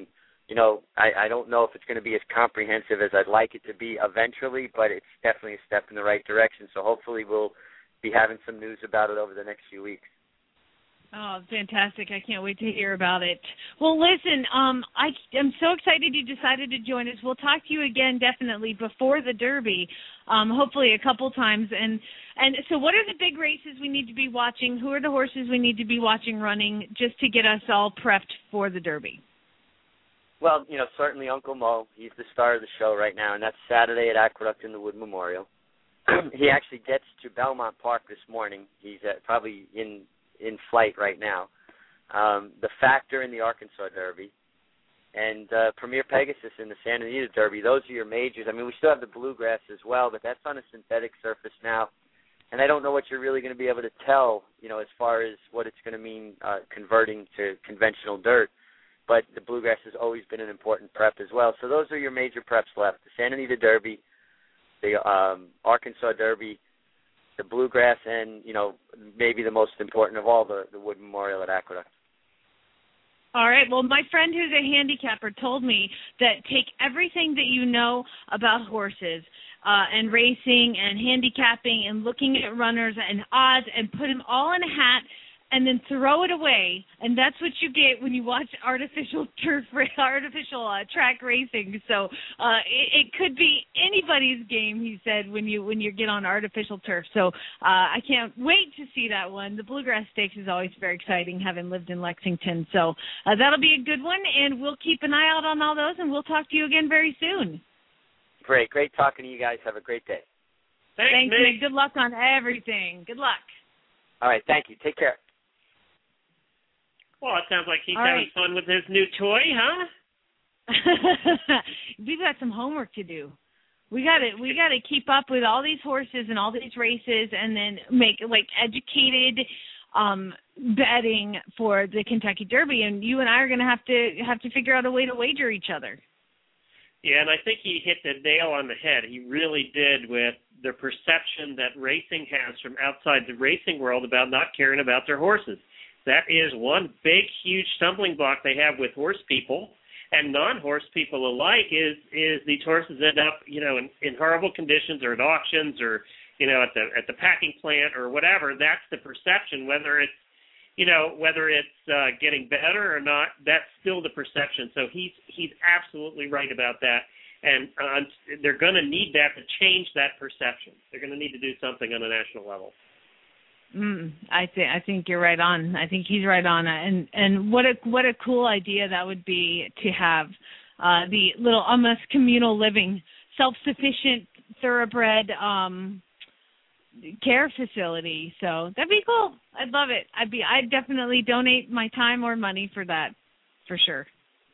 you know, I, I don't know if it's going to be as comprehensive as I'd like it to be eventually, but it's definitely a step in the right direction. So hopefully we'll be having some news about it over the next few weeks. Oh, fantastic. I can't wait to hear about it. Well, listen, um, I am so excited you decided to join us. We'll talk to you again definitely before the Derby, um, hopefully a couple times. And, and so what are the big races we need to be watching? Who are the horses we need to be watching running just to get us all prepped for the Derby? Well, you know, certainly Uncle Mo. He's the star of the show right now, and that's Saturday at Aqueduct in the Wood Memorial. He actually gets to Belmont Park this morning. He's at, probably in in flight right now. Um, the Factor in the Arkansas Derby, and uh, Premier Pegasus in the Santa Anita Derby. Those are your majors. I mean, we still have the Bluegrass as well, but that's on a synthetic surface now. And I don't know what you're really going to be able to tell, you know, as far as what it's going to mean uh, converting to conventional dirt. But the Bluegrass has always been an important prep as well. So those are your major preps left: the Santa Anita Derby, the um, Arkansas Derby, the Bluegrass, and, you know, maybe the most important of all, the, the Wood Memorial at Aqueduct. All right. Well, my friend who's a handicapper told me that take everything that you know about horses uh, and racing and handicapping and looking at runners and odds and put them all in a hat and then throw it away, and that's what you get when you watch artificial turf, artificial uh, track racing. So uh, it, it could be anybody's game, he said, when you when you get on artificial turf. So uh, I can't wait to see that one. The Bluegrass Stakes is always very exciting, having lived in Lexington. So uh, that'll be a good one, and we'll keep an eye out on all those, and we'll talk to you again very soon. Great. Great talking to you guys. Have a great day. Thanks, Thanks Nick. Nick. Good luck on everything. Good luck. All right. Thank you. Take care. Well, it sounds like he's All having right. fun with his new toy, huh? We've got some homework to do. We got to we got to keep up with all these horses and all these races, and then make like educated um, betting for the Kentucky Derby. And you and I are going to have to have to figure out a way to wager each other. Yeah, and I think he hit the nail on the head. He really did with the perception that racing has from outside the racing world about not caring about their horses. That is one big, huge stumbling block they have with horse people and non-horse people alike is is these horses end up, you know, in, in horrible conditions or at auctions or, you know, at the at the packing plant or whatever. That's the perception. Whether it's, you know, whether it's uh, getting better or not, that's still the perception. So he's he's absolutely right about that. And uh, they're going to need that to change that perception. They're going to need to do something on a national level. Mm, I think I think you're right on. I think he's right on. And and what a what a cool idea that would be to have uh, the little almost communal living, self-sufficient thoroughbred um, care facility. So that'd be cool. I'd love it. I'd be I'd definitely donate my time or money for that, for sure.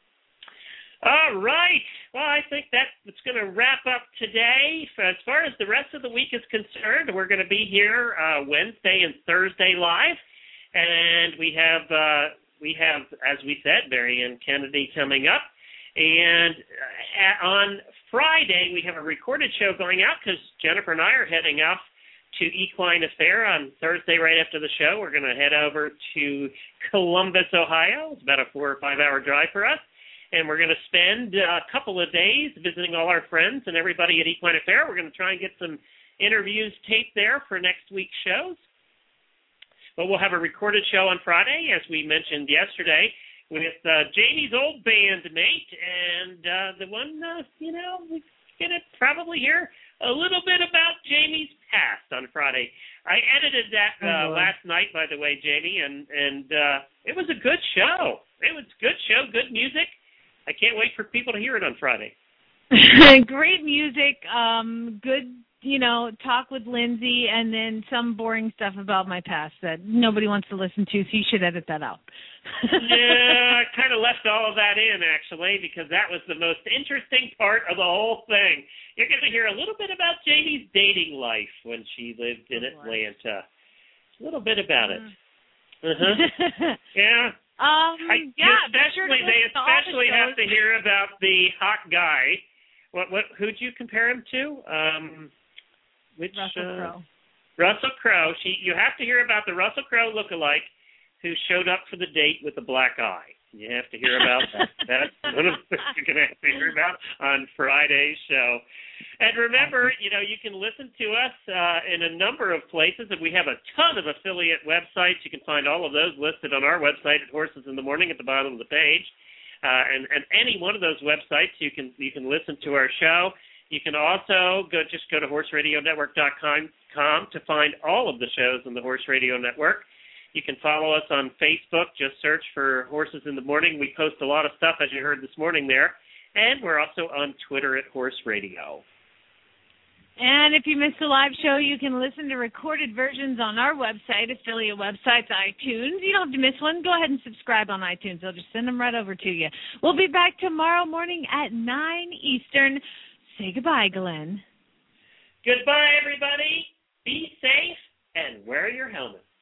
All right. Well, I think that's going to wrap up today. As far as the rest of the week is concerned, we're going to be here uh, Wednesday and Thursday live, and we have uh, we have, as we said, Marianne Kennedy coming up, and uh, on Friday we have a recorded show going out because Jennifer and I are heading off to Equine Affair on Thursday right after the show. We're going to head over to Columbus, Ohio. It's about a four or five hour drive for us. And we're going to spend a couple of days visiting all our friends and everybody at Equine Affair. We're going to try and get some interviews taped there for next week's shows. But we'll have a recorded show on Friday, as we mentioned yesterday, with uh, Jamie's old bandmate. And uh, the one, uh, you know, we're going to probably hear a little bit about Jamie's past on Friday. I edited that uh, oh, last night, by the way, Jamie, and, and uh, it was a good show. It was a good show, good music. I can't wait for people to hear it on Friday. Great music, um, good, you know, talk with Lindsay, and then some boring stuff about my past that nobody wants to listen to, so you should edit that out. Yeah, I kind of left all of that in, actually, because that was the most interesting part of the whole thing. You're going to hear a little bit about Jamie's dating life when she lived in Atlanta. A little bit about it. Uh-huh. Yeah. Um, I, yeah, especially sure they especially the have to hear about the hot guy. What what who'd you compare him to? Um, which Russell uh, Crowe. Russell Crowe. She you have to hear about the Russell Crowe lookalike who showed up for the date with the black eye. You have to hear about that. That's one of the things you're going to have to hear about on Friday's show. And remember, you know, you can listen to us uh, in a number of places, and we have a ton of affiliate websites. You can find all of those listed on our website at Horses in the Morning at the bottom of the page. Uh, and, and any one of those websites, you can you can listen to our show. You can also go just go to horse radio network dot com to find all of the shows on the Horse Radio Network. You can follow us on Facebook. Just search for Horses in the Morning. We post a lot of stuff, as you heard this morning there. And we're also on Twitter at Horse Radio. And if you missed the live show, you can listen to recorded versions on our website, affiliate websites, iTunes. You don't have to miss one. Go ahead and subscribe on iTunes. They'll just send them right over to you. We'll be back tomorrow morning at nine Eastern. Say goodbye, Glenn. Goodbye, everybody. Be safe and wear your helmet.